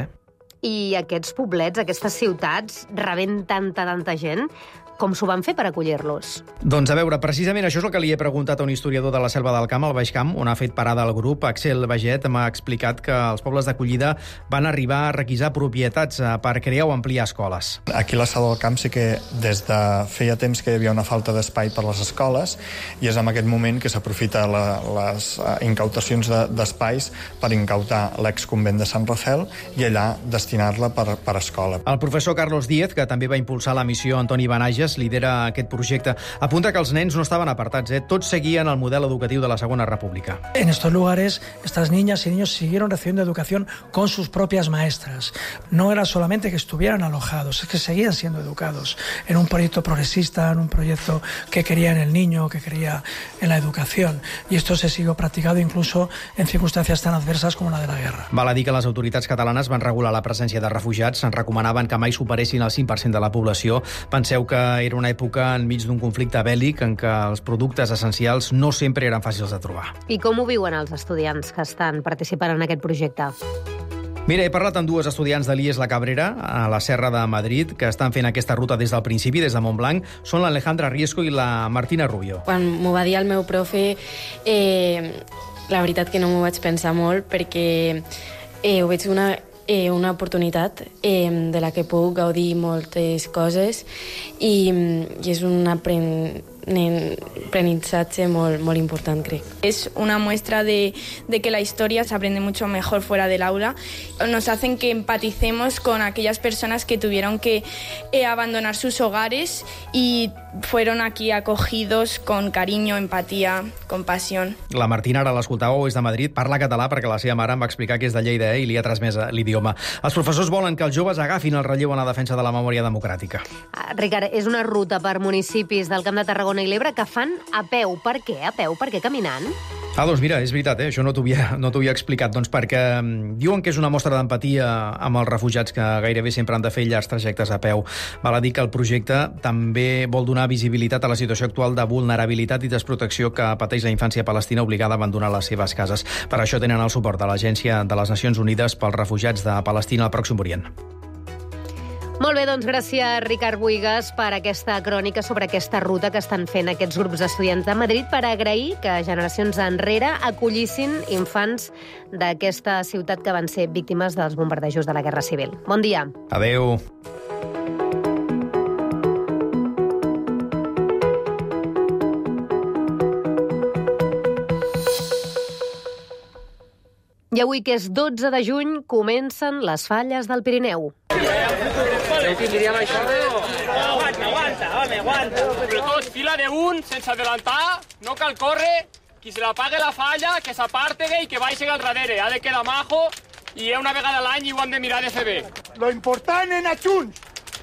I aquests poblets, aquestes ciutats, rebent tanta gent, com s'ho van fer per acollir-los? Doncs a veure, precisament això és el que li he preguntat a un historiador de la Selva del Camp, al Baix Camp, on ha fet parada el grup. Axel Baget m'ha explicat que els pobles d'acollida van arribar a requisar propietats per crear o ampliar escoles. Aquí a la Selva del Camp sí que des de feia temps que hi havia una falta d'espai per les escoles i és en aquest moment que s'aprofita les incautacions d'espais per incautar l'exconvent de Sant Rafel i allà destinar-la per escola. El professor Carlos Díez, que també va impulsar la missió Antoni Benages, lidera aquest projecte. Apunta que els nens no estaven apartats, Tots seguien el model educatiu de la Segona República. En estos lugares, estas niñas y niños siguieron recibiendo educación con sus propias maestras. No era solamente que estuvieran alojados, es que seguían siendo educados en un proyecto progresista, en un proyecto que creía en el niño, que creía en la educación. Y esto se siguió practicando incluso en circunstancias tan adversas como la de la guerra. Val a dir que les autoritats catalanes van regular la presència de refugiats, ens recomanaven que mai superessin el 5% de la població. Penseu que era una època enmig d'un conflicte bèl·lic en què els productes essencials no sempre eren fàcils de trobar. I com ho viuen els estudiants que estan participant en aquest projecte? Mira, he parlat amb dues estudiants de l'IES La Cabrera, a la Serra de Madrid, que estan fent aquesta ruta des del principi, des de Montblanc. Són l'Alejandra Riesco i la Martina Rubio. Quan m'ho va dir el meu profe, la veritat que no m'ho vaig pensar molt, perquè ho veig una oportunitat de la que puc gaudir moltes coses i és un aprendizaje muy importante, creo. Es una muestra de que la historia se aprende mucho mejor fuera del aula. Nos hacen que empaticemos con aquellas personas que tuvieron que abandonar sus hogares y fueron aquí acogidos con cariño, empatía, compasión. La Martina, ara l'escoltàveu, és de Madrid, parla català perquè la seva mare em va explicar que és de Lleida i li ha transmès l'idioma. Els professors volen que els joves agafin el relleu en la defensa de la memòria democràtica. Ricard, és una ruta per municipis del Camp de Tarragona i l'Ebre que fan a peu. Per què a peu? Per què caminant? Doncs mira, és veritat, això no t'ho havia explicat. Doncs perquè diuen que és una mostra d'empatia amb els refugiats que gairebé sempre han de fer llargs trajectes a peu. Val a dir que el projecte també vol donar visibilitat a la situació actual de vulnerabilitat i desprotecció que pateix la infància palestina obligada a abandonar les seves cases. Per això tenen el suport de l'Agència de les Nacions Unides pels Refugiats de Palestina al Pròxim Orient. Molt bé, doncs gràcies, Ricard Buigas, per aquesta crònica sobre aquesta ruta que estan fent aquests grups d'estudiants de Madrid per agrair que generacions enrere acollissin infants d'aquesta ciutat que van ser víctimes dels bombardejos de la Guerra Civil. Bon dia. Adéu. I avui, que és 12 de juny, comencen les falles del Pirineu. Però tots, fila de un, sense adelantar, no cal córrer, qui se la pague la falla, que s'apartegui i que vagi al darrere. Ha de quedar majo i una vegada a l'any ho hem de mirar de fer bé. Lo important en Junts,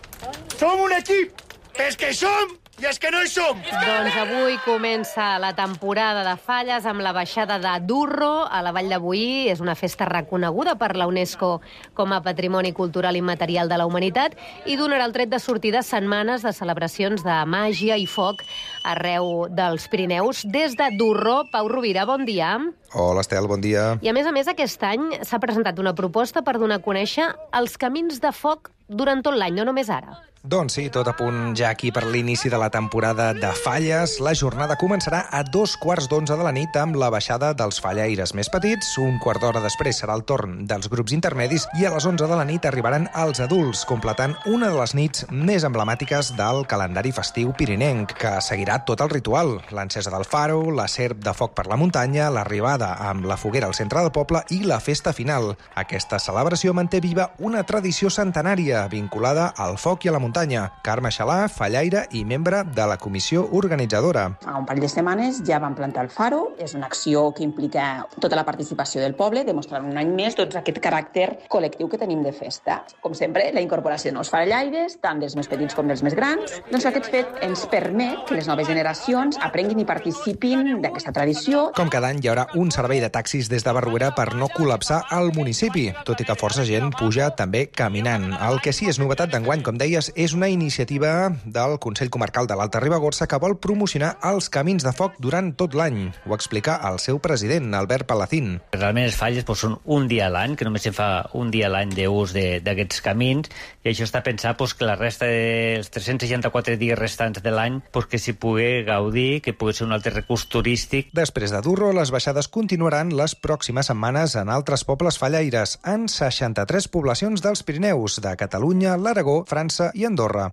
som un equip, els que som i els que no hi som. Doncs avui comença la temporada de falles amb la baixada de Durro a la Vall de Boí. És una festa reconeguda per la UNESCO com a Patrimoni Cultural Immaterial de la Humanitat i donarà el tret de sortida setmanes de celebracions de màgia i foc arreu dels Pirineus. Des de Durro, Pau Rovira, bon dia. Hola, Estel, bon dia. I a més, aquest any s'ha presentat una proposta per donar a conèixer els camins de foc durant tot l'any, no només ara. Doncs sí, tot a punt ja aquí per l'inici de la temporada de falles. La jornada començarà a 2:15 de la nit amb la baixada dels fallaires més petits. Un quart d'hora després serà el torn dels grups intermedis i a les 11 de la nit arribaran els adults, completant una de les nits més emblemàtiques del calendari festiu pirinenc, que seguirà tot el ritual. L'encesa del faro, la serp de foc per la muntanya, l'arribada amb la foguera al centre del poble i la festa final. Aquesta celebració manté viva una tradició centenària vinculada al foc i a la muntanya. Carme Xalà, fallaire i membre de la comissió organitzadora. Fa un parell de setmanes ja vam plantar el faro. És una acció que implica tota la participació del poble, demostrant un any més aquest caràcter col·lectiu que tenim de festa. Com sempre, la incorporació de nous fallaires, tant dels més petits com dels més grans. Doncs aquest fet ens permet que les noves generacions aprenguin i participin d'aquesta tradició. Com cada any hi haurà un servei de taxis des de Barruera per no col·lapsar el municipi, tot i que força gent puja també caminant. El que sí és novetat d'enguany, com deies, és una iniciativa del Consell Comarcal de l'Alta Ribagorça que vol promocionar els camins de foc durant tot l'any. Ho explica el seu president, Albert Palacín. Realment les falles són un dia a l'any, que només se fa un dia a l'any d'ús d'aquests camins, i això està pensat que la resta dels 364 dies restants de l'any que s'hi pugui gaudir, que pugui ser un altre recurs turístic. Després de Durro, les baixades continuaran les pròximes setmanes en altres pobles fallaires, en 63 poblacions dels Pirineus, de Catalunya, l'Aragó, França i Andorra.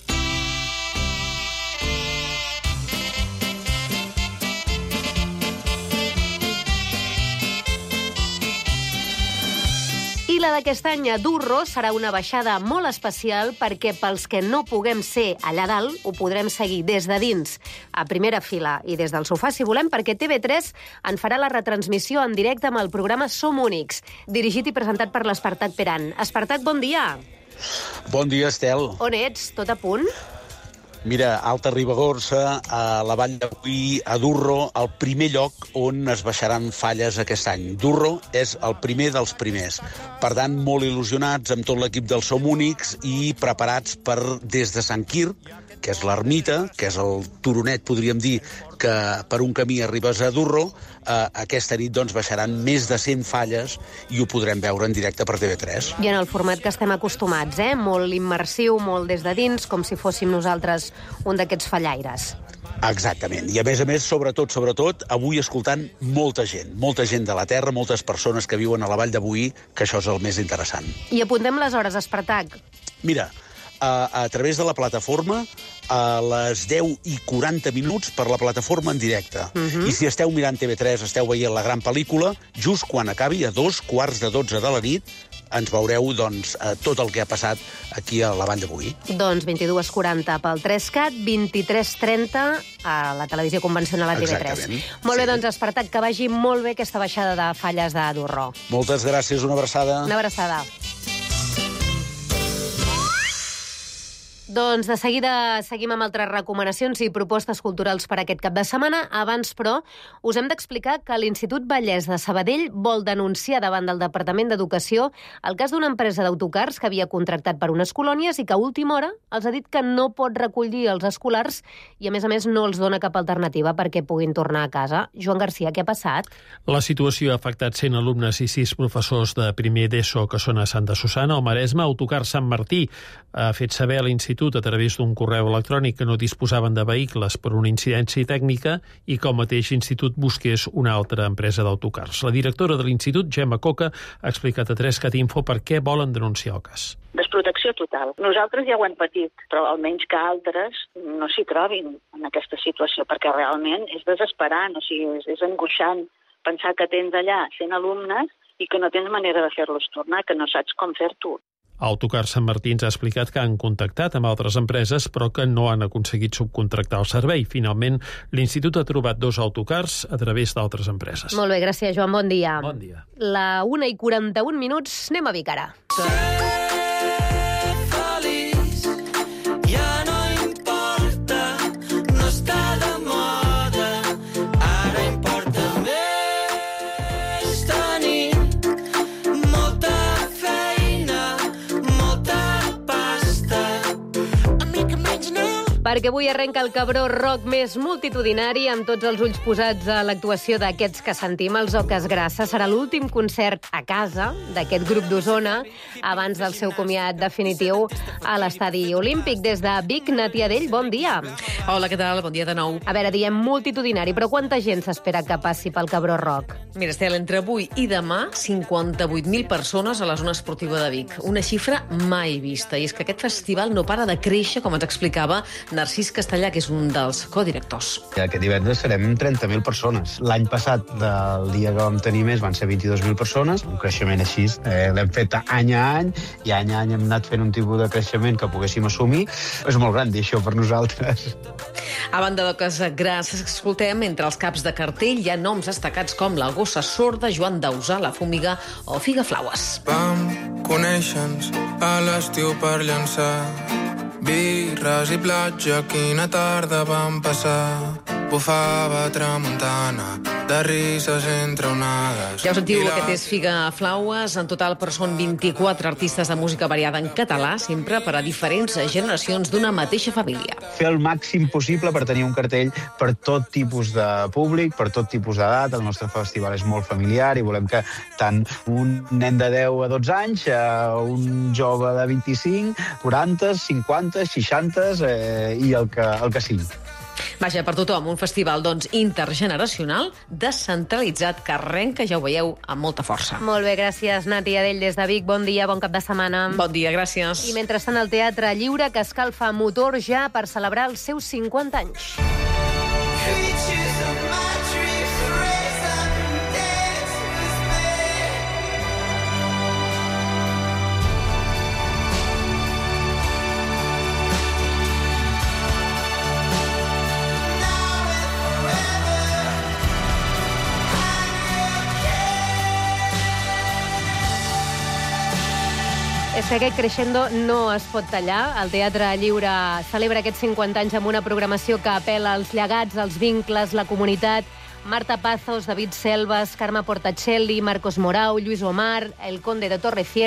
I la d'aquest any a Durro serà una baixada molt especial perquè pels que no puguem ser allà dalt ho podrem seguir des de dins, a primera fila i des del sofà, si volem, perquè TV3 en farà la retransmissió en directe amb el programa Som Únics, dirigit i presentat per l'Espartac Peran. Espartac, bon dia. Bon dia, Estel. On ets? Tot a punt? Mira, Alta Ribagorça, a la Vall de Boí, a Durro, el primer lloc on es baixaran falles aquest any. Durro és el primer dels primers. Per tant, molt il·lusionats amb tot l'equip del Som Únics i preparats per, des de Sant Quirc, que és l'ermita, que és el turonet, podríem dir, que per un camí arribes a Durro. Aquesta nit doncs, baixaran més de 100 falles i ho podrem veure en directe per TV3. I en el format que estem acostumats, molt immersiu, molt des de dins, com si fóssim nosaltres un d'aquests fallaires. Exactament. I a més, sobretot, avui escoltant molta gent de la Terra, moltes persones que viuen a la Vall de Boí, que això és el més interessant. I apuntem les hores, Espartac. Mira, a través de la plataforma, a les 10:40 per la plataforma en directe. I si esteu mirant TV3, esteu veient la gran pel·lícula, just quan acabi, a 2:45 de la nit, ens veureu tot el que ha passat aquí a la Vall de Boí. Doncs 22:40 pel 3CAT, 23:30 a la televisió convencional a TV3. Exactament. Molt bé, doncs, Espartac, que vagi molt bé aquesta baixada de falles de Durro. Moltes gràcies, una abraçada. Una abraçada. Doncs de seguida seguim amb altres recomanacions i propostes culturals per aquest cap de setmana. Abans, però, us hem d'explicar que l'Institut Vallès de Sabadell vol denunciar davant del Departament d'Educació el cas d'una empresa d'autocars que havia contractat per unes colònies i que a última hora els ha dit que no pot recollir els escolars i, a més, no els dona cap alternativa perquè puguin tornar a casa. Joan Garcia, què ha passat? La situació ha afectat 100 alumnes i 6 professors de primer d'ESO que són a Santa Susana, al Maresme. Autocar Sant Martí ha fet saber a l'Institut a través d'un correu electrònic que no disposaven de vehicles per una incidència tècnica i que el mateix institut busqués una altra empresa d'autocars. La directora de l'Institut, Gemma Coca, ha explicat a 3CAT Info per què volen denunciar el cas. Desprotecció total. Nosaltres ja ho hem patit, però almenys que altres no s'hi trobin en aquesta situació, perquè realment és desesperant, és angoixant pensar que tens allà 100 alumnes i que no tens manera de fer-los tornar, que no saps com fer-t'ho. Autocar Sant Martí ens ha explicat que han contactat amb altres empreses però que no han aconseguit subcontractar el servei. Finalment, l'Institut ha trobat 2 autocars a través d'altres empreses. Molt bé, gràcies, Joan. Bon dia. Bon dia. La 1:41, anem a Vic ara. Perquè avui arrenca el Cabró Rock més multitudinari amb tots els ulls posats a l'actuació d'aquests que sentim, els Oques Grasses. Serà l'últim concert a casa d'aquest grup d'Osona abans del seu comiat definitiu a l'Estadi Olímpic. Des de Vic, Natia Dell, bon dia. Hola, què tal? Bon dia de nou. A veure, diem multitudinari, però quanta gent s'espera que passi pel Cabró Rock? Mira, Estel, entre avui i demà, 58.000 persones a la zona esportiva de Vic. Una xifra mai vista. I és que aquest festival no para de créixer, com ens explicava Narcís Castellà, que és un dels codirectors. Aquest divendres serem 30.000 persones. L'any passat, del dia que vam tenir més, van ser 22.000 persones. Un creixement així l'hem fet any a any, i any a any hem anat fent un tipus de creixement que poguéssim assumir. És molt gran dir això per nosaltres. A banda d'Oques Grasses, escoltem, entre els caps de cartell hi ha noms destacats com la Gossa Sorda, Joan Dausà, la Fúmiga o Figaflaues. Vam conèixer-nos a l'estiu per llançar birres i platja, quina tarda vam passar. Bufava tramuntana, de risses entre onades. Ja ho sentiu, aquest és Figaflaues. En total, però són 24 artistes de música variada en català, sempre per a diferents generacions d'una mateixa família. Fer el màxim possible per tenir un cartell per tot tipus de públic, per tot tipus d'edat. El nostre festival és molt familiar i volem que tant un nen de 10 a 12 anys, un jove de 25, 40, 50, 60 i el que sigui. Vaja, per tothom, un festival, doncs, intergeneracional, descentralitzat, que arrenca, ja ho veieu, amb molta força. Molt bé, gràcies, Natia Dell, des de Vic. Bon dia, bon cap de setmana. Bon dia, gràcies. I mentrestant, el Teatre Lliure, que escalfa motor ja per celebrar els seus 50 anys. És que aquest crescendo no es pot tallar. El Teatre Lliure celebra aquests 50 anys amb una programació que apel·la als llegats, als vincles, la comunitat. Marta Pazos, David Selvas, Carme Portacelli, Marcos Morau, Lluís Omar, el Conde de Torrefiel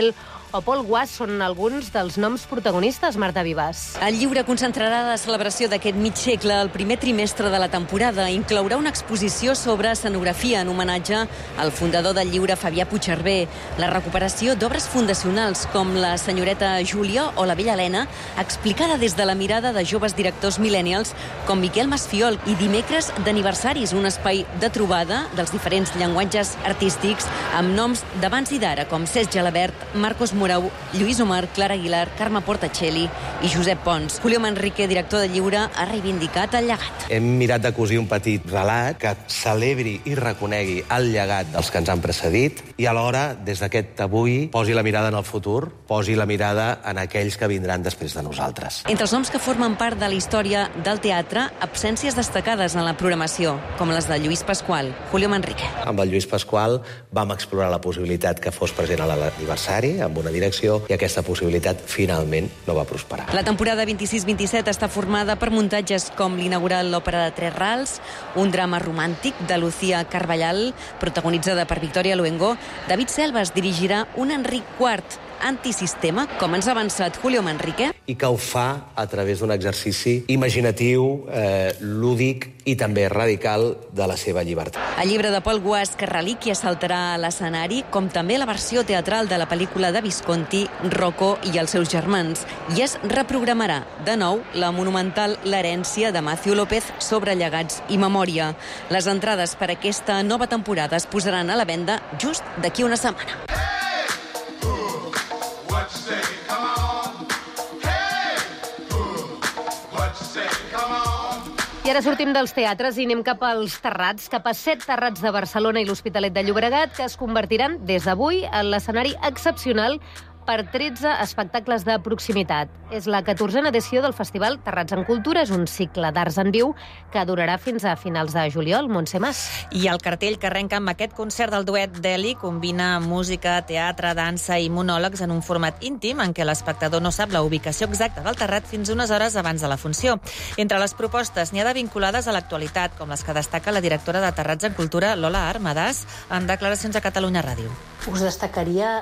o Paul Guas són alguns dels noms protagonistes, Marta Vivas. El llibre concentrarà la celebració d'aquest mig segle. El primer trimestre de la temporada inclourà una exposició sobre escenografia en homenatge al fundador del llibre, Fabià Puigcerver, la recuperació d'obres fundacionals com La senyoreta Júlia o La vella Helena, explicada des de la mirada de joves directors millennials com Miquel Masfiol, i dimecres d'aniversaris, un espai de trobada dels diferents llenguatges artístics amb noms d'abans i d'ara com Cesc Gelabert, Marcos Morau, Lluís Omar, Clara Aguilar, Carme Portacelli i Josep Pons. Julio Manrique, director del llibre, ha reivindicat el llegat. Hem mirat de cosir un petit relat que celebri i reconegui el llegat dels que ens han precedit i alhora, des d'aquest avui, posi la mirada en el futur, posi la mirada en aquells que vindran després de nosaltres. Entre els noms que formen part de la història del teatre, absències destacades en la programació, com les de Lluís Pasqual. Julio Manrique. Amb el Lluís Pasqual vam explorar la possibilitat que fos present a l'aniversari, amb una direcció, i aquesta possibilitat finalment no va prosperar. La temporada 26-27 està formada per muntatges com l'inaugural l'Òpera de Tres Rals, un drama romàntic de Lucía Carballal, protagonitzada per Victoria Luengo. David Selvas dirigirà un Enric IV antisistema, com ens ha avançat Julio Manrique. I que ho fa a través d'un exercici imaginatiu, lúdic i també radical de la seva llibertat. El llibre de Paul Guas, que Relíquia, saltarà a l'escenari, com també la versió teatral de la pel·lícula de Visconti, Rocco i els seus germans. I es reprogramarà de nou la monumental L'herència de Matthew López sobre llegats i memòria. Les entrades per a aquesta nova temporada es posaran a la venda just d'aquí una setmana. I ara sortim dels teatres i anem cap als terrats, cap a 7 terrats de Barcelona i l'Hospitalet de Llobregat, que es convertiran des d'avui en l'escenari excepcional per 13 espectacles de proximitat. És la 14a edició del Festival Terrats en Cultura. És un cicle d'arts en viu que durarà fins a finals de juliol. Montse Mas. I el cartell que arrenca amb aquest concert del duet d'Eli combina música, teatre, dansa i monòlegs en un format íntim en què l'espectador no sap la ubicació exacta del terrat fins unes hores abans de la funció. Entre les propostes n'hi ha de vinculades a l'actualitat, com les que destaca la directora de Terrats en Cultura, Lola Armadàs, en declaracions a Catalunya Ràdio. Us destacaria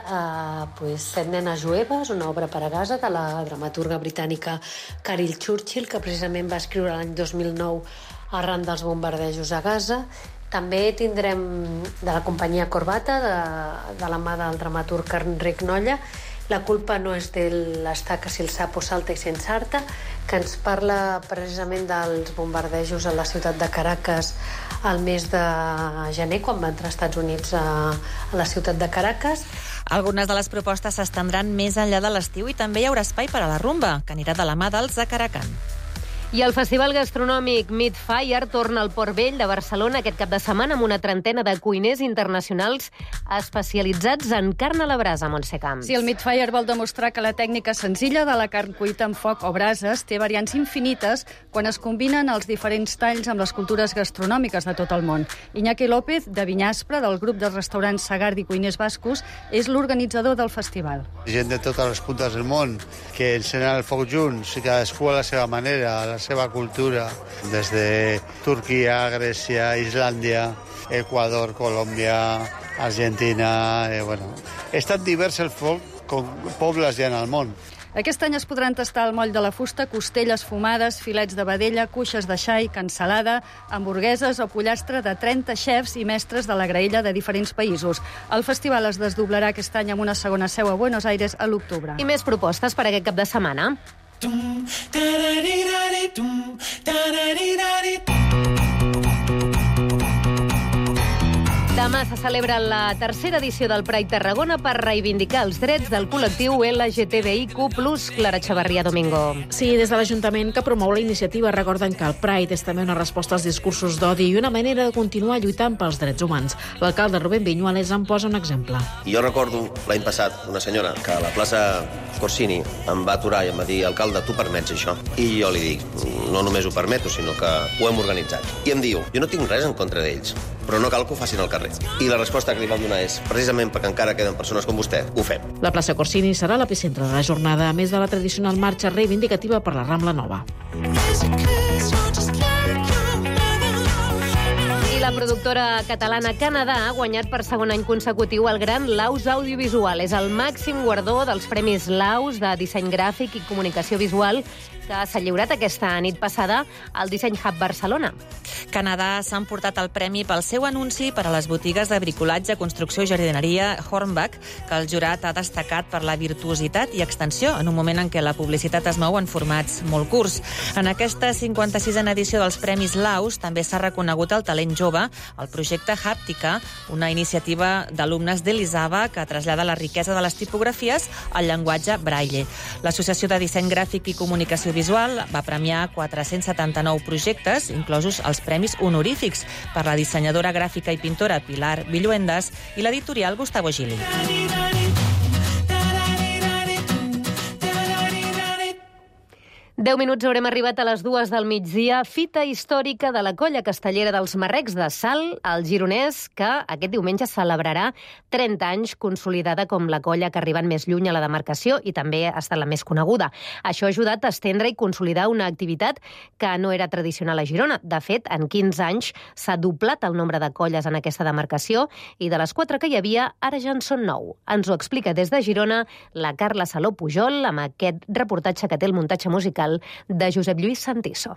Set nenes jueves, una obra per a Gaza de la dramaturga britànica Carol Churchill, que precisament va escriure l'any 2009 arran dels bombardejos a Gaza. També tindrem de la companyia Corbata, de la mà del dramaturg Enric Nolla, La culpa no és de l'estaca si el sapo salta i s'ensarta, que ens parla precisament dels bombardejos a la ciutat de Caracas al mes de gener, quan va entrar als Estats Units a la ciutat de Caracas. Algunes de les propostes s'estendran més enllà de l'estiu i també hi haurà espai per a la rumba, que anirà de la mà dels Zacaracan. I el Festival Gastronòmic Meatfire torna al Port Vell de Barcelona aquest cap de setmana amb una trentena de cuiners internacionals especialitzats en carn a la brasa, Montse Camps. Sí, el Meatfire vol demostrar que la tècnica senzilla de la carn cuita amb foc o brases té variants infinites quan es combinen els diferents talls amb les cultures gastronòmiques de tot el món. Iñaki López, de Vinyaspre, del grup dels restaurants Sagardi Cuiners Bascos, és l'organitzador del festival. Gent de totes les puntes del món que encenen el foc junts, cadascú a la seva manera, a la seva cultura, des de Turquia, Grècia, Islàndia, Equador, Colòmbia, Argentina... És tan divers el foc com pobles hi ha al món. Aquest any es podran tastar el moll de la fusta, costelles fumades, filets de vedella, cuixes de xai, cansalada, hamburgueses o pollastre de 30 xefs i mestres de la graella de diferents països. El festival es desdoblarà aquest any amb una segona seu a Buenos Aires a l'octubre. I més propostes per aquest cap de setmana. Demà se celebra la tercera edició del Pride Tarragona per reivindicar els drets del col·lectiu LGTBIQ+. Clara Xavarria Domingo. Sí, des de l'Ajuntament que promou la iniciativa recorden que el Pride és també una resposta als discursos d'odi i una manera de continuar lluitant pels drets humans. L'alcalde Rubén Viñuales en posa un exemple. Jo recordo l'any passat una senyora que a la plaça Corsini em va aturar i em va dir: alcalde, tu permets això? I jo li dic: no només ho permeto, sinó que ho hem organitzat. I em diu: jo no tinc res en contra d'ells, però no cal que ho facin al carrer. I la resposta que li vam donar és: precisament perquè encara queden persones com vostè, ho fem. La plaça Corsini serà l'epicentre de la jornada, a més de la tradicional marxa reivindicativa per la Rambla Nova. la productora catalana Canadà ha guanyat per segon any consecutiu el Gran Laus Audiovisual. És el màxim guardó dels Premis Laus de disseny gràfic i comunicació visual que s'ha lliurat aquesta nit passada al Design Hub Barcelona. Canadà s'ha emportat el premi pel seu anunci per a les botigues de bricolatge, construcció i jardineria Hornbach, que el jurat ha destacat per la virtuositat i extensió en un moment en què la publicitat es mou en formats molt curts. En aquesta 56a edició dels Premis Laus també s'ha reconegut el talent jove, el projecte Hàptica, una iniciativa d'alumnes d'Elisava que trasllada la riquesa de les tipografies al llenguatge braille. L'Associació de Disseny Gràfic i Comunicació Visual va premiar 479 projectes, inclosos els premis honorífics per la dissenyadora gràfica i pintora Pilar Villuendas i l'editorial Gustavo Gili. Deu minuts haurem arribat a les 2 del migdia. Fita històrica de la colla castellera dels Marrecs de Salt, al Gironès, que aquest diumenge celebrarà 30 anys consolidada com la colla que arriba més lluny a la demarcació i també ha estat la més coneguda. Això ha ajudat a estendre i consolidar una activitat que no era tradicional a Girona. De fet, en 15 anys s'ha doblat el nombre de colles en aquesta demarcació i de les 4 que hi havia, ara ja en són 9. Ens ho explica des de Girona la Carla Saló Pujol amb aquest reportatge que té el muntatge musical de Josep Lluís Santiso.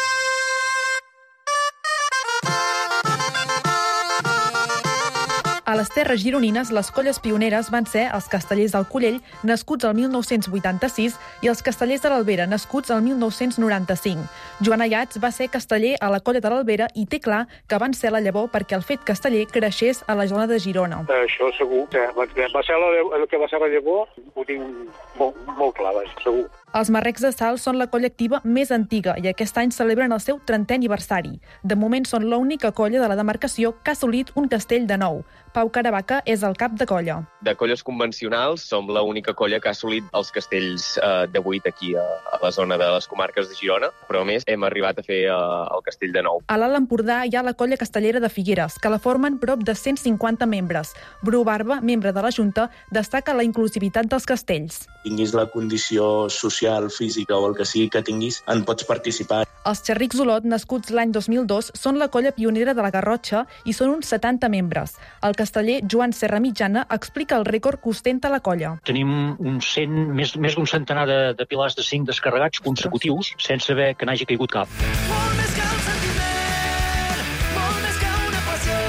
A les terres gironines, les colles pioneres van ser els castellers del Collell, nascuts al 1986, i els castellers de l'Albera, nascuts al 1995. Joan Ayats va ser casteller a la colla de l'Albera i té clar que van ser la llavor perquè el fet casteller creixés a la zona de Girona. Això segur, va ser el que va ser la llavor, ho tinc molt clar, segur. Els Marrecs de Salt són la colla activa més antiga i aquest any celebren el seu 30è aniversari. De moment són l'única colla de la demarcació que ha assolit un castell de nou. Pau Caravaca és el cap de colla. De colles convencionals som l'única colla que ha assolit els castells de 8 aquí a la zona de les comarques de Girona, però a més hem arribat a fer el castell de nou. A l'Alt Empordà hi ha la colla castellera de Figueres, que la formen prop de 150 membres. Bru Barba, membre de la Junta, destaca la inclusivitat dels castells. Tinguis la condició social, física o el que sigui que tinguis, en pots participar. Els Xerrics Olot, nascuts l'any 2002, són la colla pionera de la Garrotxa i són uns 70 membres. El casteller Joan Serra Mitjana explica el rècord que ostenta la colla. Tenim més d'un centenar de pilars de 5 descarregats consecutius, sense haver que n'hagi caigut cap. Molt més que un sentiment, molt més que una passió.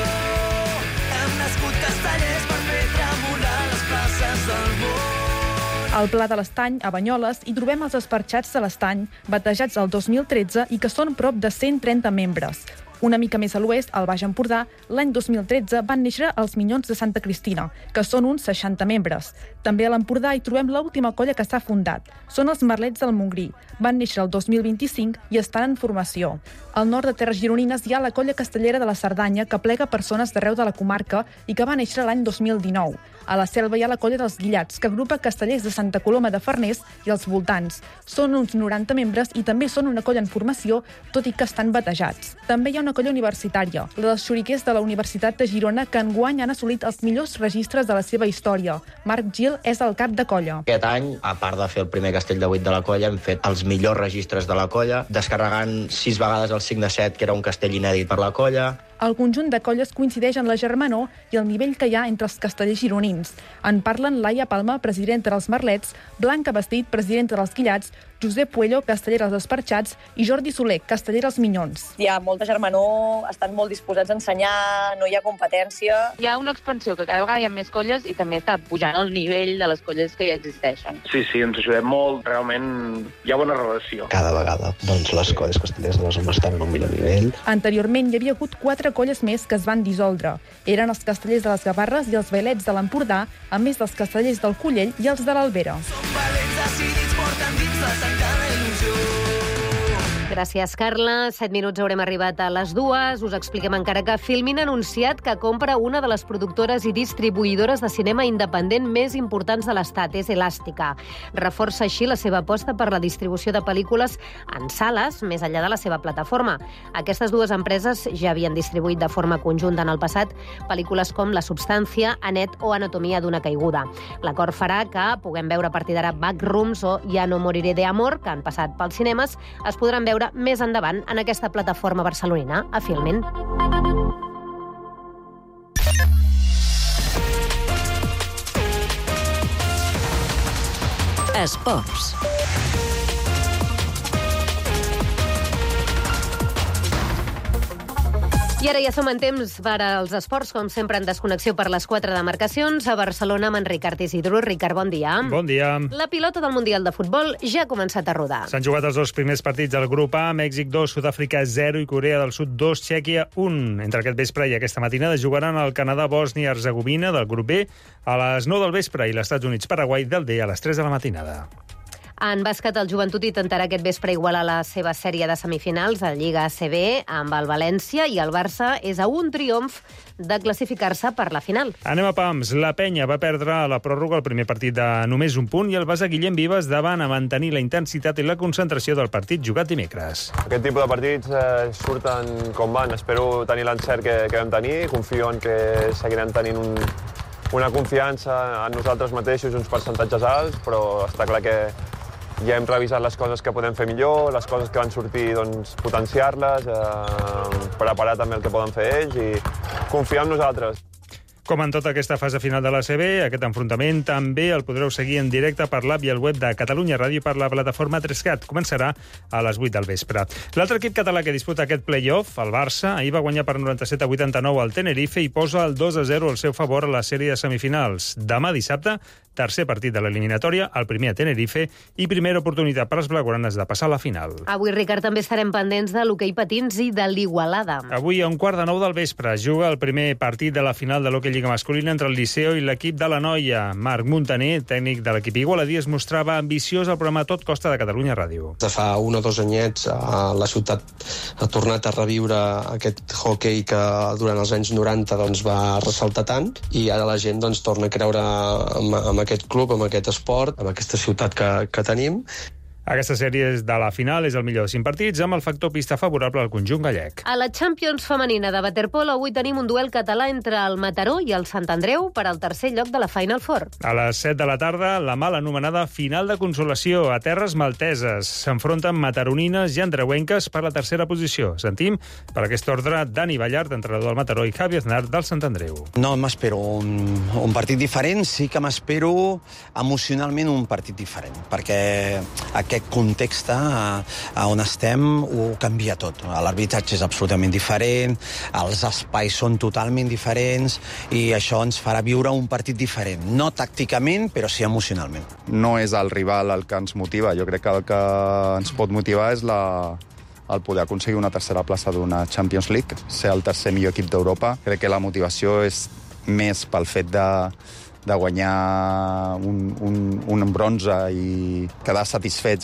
Hem nascut castellers per fer tremolar les places del món. Al Pla de l'Estany, a Banyoles, hi trobem els Esparxats de l'Estany, batejats el 2013 i que són prop de 130 membres. Una mica més a l'oest, al Baix Empordà, l'any 2013 van néixer els Minyons de Santa Cristina, que són uns 60 membres. També a l'Empordà hi trobem l'última colla que s'ha fundat. Són els Merlets del Montgrí. Van néixer el 2025 i estan en formació. Al nord de Terres Gironines hi ha la colla castellera de la Cerdanya, que plega persones d'arreu de la comarca i que va néixer l'any 2019. A la Selva hi ha la colla dels Guillats, que agrupa castellers de Santa Coloma de Farners i els voltants. Són uns 90 membres i també són una colla en formació, tot i que estan batejats. També hi ha una colla universitària, la dels xoriquers de la Universitat de Girona, que enguany han assolit els millors registres de la seva història. Marc Gil és el cap de colla. Aquest any, a part de fer el primer castell de 8 de la colla, hem fet els millors registres de la colla, descarregant 6 vegades el 5 de 7, que era un castell inèdit per la colla. El conjunt de colles coincideix en la germanor i el nivell que hi ha entre els castellers gironins. En parlen Laia Palma, presidenta dels Merlets, Blanca Bastit, presidenta dels Guillats, Josep Puello, casteller als Esparxats, i Jordi Soler, casteller als Minyons. Hi ha molta germanor, estan molt disposats a ensenyar, no hi ha competència. Hi ha una expansió, que cada vegada hi ha més colles i també està pujant el nivell de les colles que ja existeixen. Sí, ens ajudem molt, realment hi ha bona relació. Cada vegada les colles castellers de la zona estan en un millor nivell. Anteriorment hi havia hagut 4 colles més que es van dissoldre. Eren els castellers de les Gavarres i els Bailets de l'Empordà, a més dels castellers del Collell i els de l'Albera. Som valents decidits, porten dins la sang de la il·lusió. Gràcies, Carla. 7 minuts haurem arribat a les 2. Us expliquem encara que Filmin ha anunciat que compra una de les productores i distribuïdores de cinema independent més importants de l'Estat, és Elàstica. Reforça així la seva aposta per la distribució de pel·lícules en sales, més enllà de la seva plataforma. Aquestes dues empreses ja havien distribuït de forma conjunta en el passat pel·lícules com La substància, Anet o Anatomia d'una caiguda. L'acord farà que puguem veure a partir d'ara Backrooms o Ja no moriré de amor, que han passat pels cinemes, es podran veure més endavant en aquesta plataforma barcelonina, a Filmin. Esports. I ara ja som en temps per als esports, com sempre en desconnexió per les 4 demarcacions. A Barcelona amb en Ricard Isidro. Ricard, bon dia. Bon dia. La pilota del Mundial de Futbol ja ha començat a rodar. S'han jugat els 2 primers partits del grup A, Mèxic 2, Sud-àfrica 0 i Corea del Sud 2, Txèquia 1. Entre aquest vespre i aquesta matinada jugaran el Canadà, Bòsnia i Herzegovina del grup B a les 9 del vespre i l'Estats Units, Paraguai del D a les 3 de la matinada. En bàsquet, el Joventut intentarà aquest vespre igualar la seva sèrie de semifinals a Lliga ACB amb el València, i el Barça és a un triomf de classificar-se per la final. Anem a pams. La Penya va perdre a la pròrroga el primer partit de només un punt i el base Guillem Vives davant a mantenir la intensitat i la concentració del partit jugat dimecres. Aquest tipus de partits surten com van. Espero tenir l'encert que vam tenir. Confio en que seguirem tenint una confiança en nosaltres mateixos, uns percentatges alts, però està clar que ja hem revisat les coses que podem fer millor, les coses que van sortir, doncs, potenciar-les, preparar també el que poden fer ells i confiar en nosaltres. Com en tota aquesta fase final de l'ACB, aquest enfrontament també el podreu seguir en directe per l'app i el web de Catalunya Ràdio per la plataforma 3CAT. Començarà a les 8 del vespre. L'altre equip català que disputa aquest play-off, el Barça, ahir va guanyar per 97-89 al Tenerife i posa el 2-0 al seu favor a la sèrie de semifinals. Demà dissabte, tercer partit de l'eliminatòria, el primer a Tenerife i primera oportunitat per als blaugranes de passar a la final. Avui, Ricard, també estarem pendents de l'hoquei patins i de l'Igualada. Avui, a 8:45 del vespre, juga el primer partit de la final de l'hoquei Lliga masculina entre el Liceo i l'equip de la Noia. Marc Montaner, tècnic de l'equip igualadí, es mostrava ambiciós al programa Tot Costa de Catalunya Ràdio. De fa 1 o 2 anyets la ciutat ha tornat a reviure aquest hoquei que durant els anys 90 doncs, va ressaltar tant, i ara la gent doncs, torna a creure amb aquest club, amb aquest esport, amb aquesta ciutat que tenim. Aquesta sèrie de la final és el millor de 5 partits, amb el factor pista favorable al conjunt gallec. A la Champions femenina de waterpolo avui tenim un duel català entre el Mataró i el Sant Andreu per al tercer lloc de la Final Four. A les 7 de la tarda, la mal anomenada final de consolació a terres malteses. S'enfronten mataronines i andreuenques per la tercera posició. Sentim, per aquest ordre, Dani Ballart, entrenador del Mataró, i Javi Aznar, del Sant Andreu. No m'espero un partit diferent, sí que m'espero emocionalment un partit diferent, perquè aquest context on estem ho canvia tot. L'arbitratge és absolutament diferent, els espais són totalment diferents i això ens farà viure un partit diferent. No tàcticament, però sí emocionalment. No és el rival el que ens motiva. Jo crec que el que ens pot motivar és el poder aconseguir una tercera plaça d'una Champions League, ser el tercer millor equip d'Europa. Crec que la motivació és més pel fet de guanyar un bronze i quedar satisfets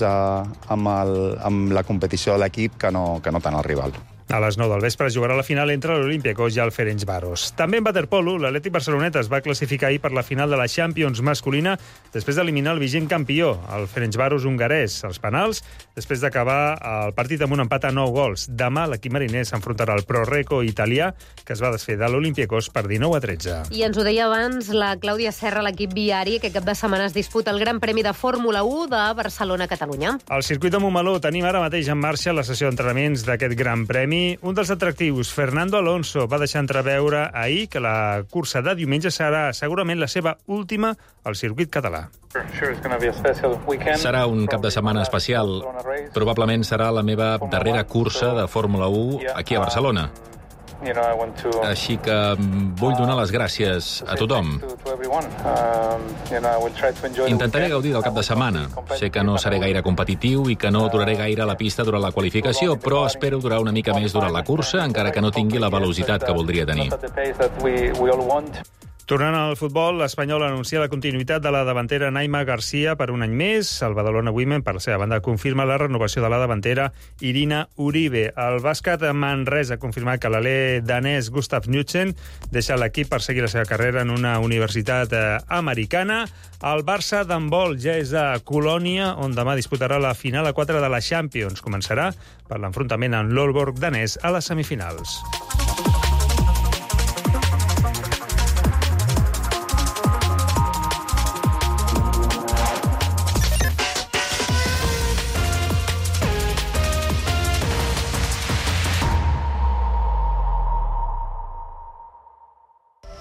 amb la competició de l'equip que no tant el rival. A les 9 del vespre jugarà la final entre l'Olympiacos i el Ferencváros. També en waterpolo, l'Atlètic Barcelonet es va classificar ahir per la final de la Champions masculina després d'eliminar el vigent campió, el Ferencváros hongarès, als penals, després d'acabar el partit amb un empat a 9 gols. Demà l'equip mariner s'enfrontarà al Pro-Reco italià, que es va desfer de l'Olympiacos per 19-13. I ens ho deia abans la Clàudia Serra, l'equip viari, que cap de setmana es disputa el Gran Premi de Fórmula 1 de Barcelona-Catalunya. Al circuit de Montmeló tenim ara mateix en marxa la sessió d'entrenaments d'aquest Gran Premi. Un dels atractius, Fernando Alonso, va deixar entreveure ahir que la cursa de diumenge serà segurament la seva última al circuit català. Serà un cap de setmana especial. Probablement serà la meva darrera cursa de Fórmula 1 aquí a Barcelona. Així que vull donar les gràcies a tothom. Intentaré gaudir del cap de setmana. Sé que no seré gaire competitiu i que no duraré gaire a la pista durant la qualificació, però espero durar una mica més durant la cursa, encara que no tingui la velocitat que voldria tenir. Tornant al futbol, l'Espanyol anuncia la continuïtat de la davantera Naima Garcia per un any més. El Badalona Women, per la seva banda, confirma la renovació de la davantera Irina Uribe. El bàsquet Manresa ha confirmat que l'alè danès Gustav Knudsen deixa l'equip per seguir la seva carrera en una universitat americana. El Barça d'handbol ja és a Colònia, on demà disputarà la final a 4 de la Champions. Començarà per l'enfrontament amb l'Aalborg danès a les semifinals.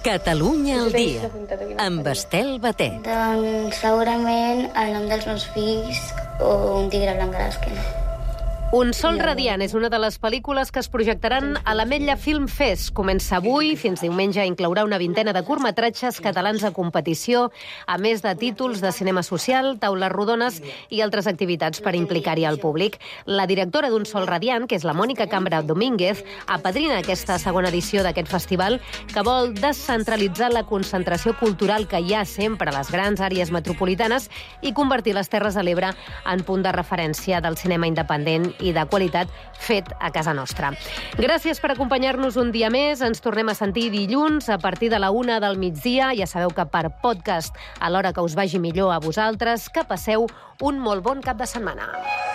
Catalunya al dia, amb Estel Batet. Doncs segurament el nom dels meus fills o un tigre blanc a l'esquena. Un sol radiant és una de les pel·lícules que es projectaran a l'Ametlla Film Fest. Comença avui, fins diumenge inclourà una vintena de curtmetratges catalans a competició, a més de títols de cinema social, taules rodones i altres activitats per implicar-hi al públic. La directora d'Un sol radiant, que és la Mònica Cambra Domínguez, apadrina aquesta segona edició d'aquest festival que vol descentralitzar la concentració cultural que hi ha sempre a les grans àrees metropolitanes i convertir les Terres de l'Ebre en punt de referència del cinema independent i de qualitat fet a casa nostra. Gràcies per acompanyar-nos un dia més. Ens tornem a sentir dilluns a partir de la 1 del migdia. Ja sabeu que per podcast, a l'hora que us vagi millor a vosaltres, que passeu un molt bon cap de setmana.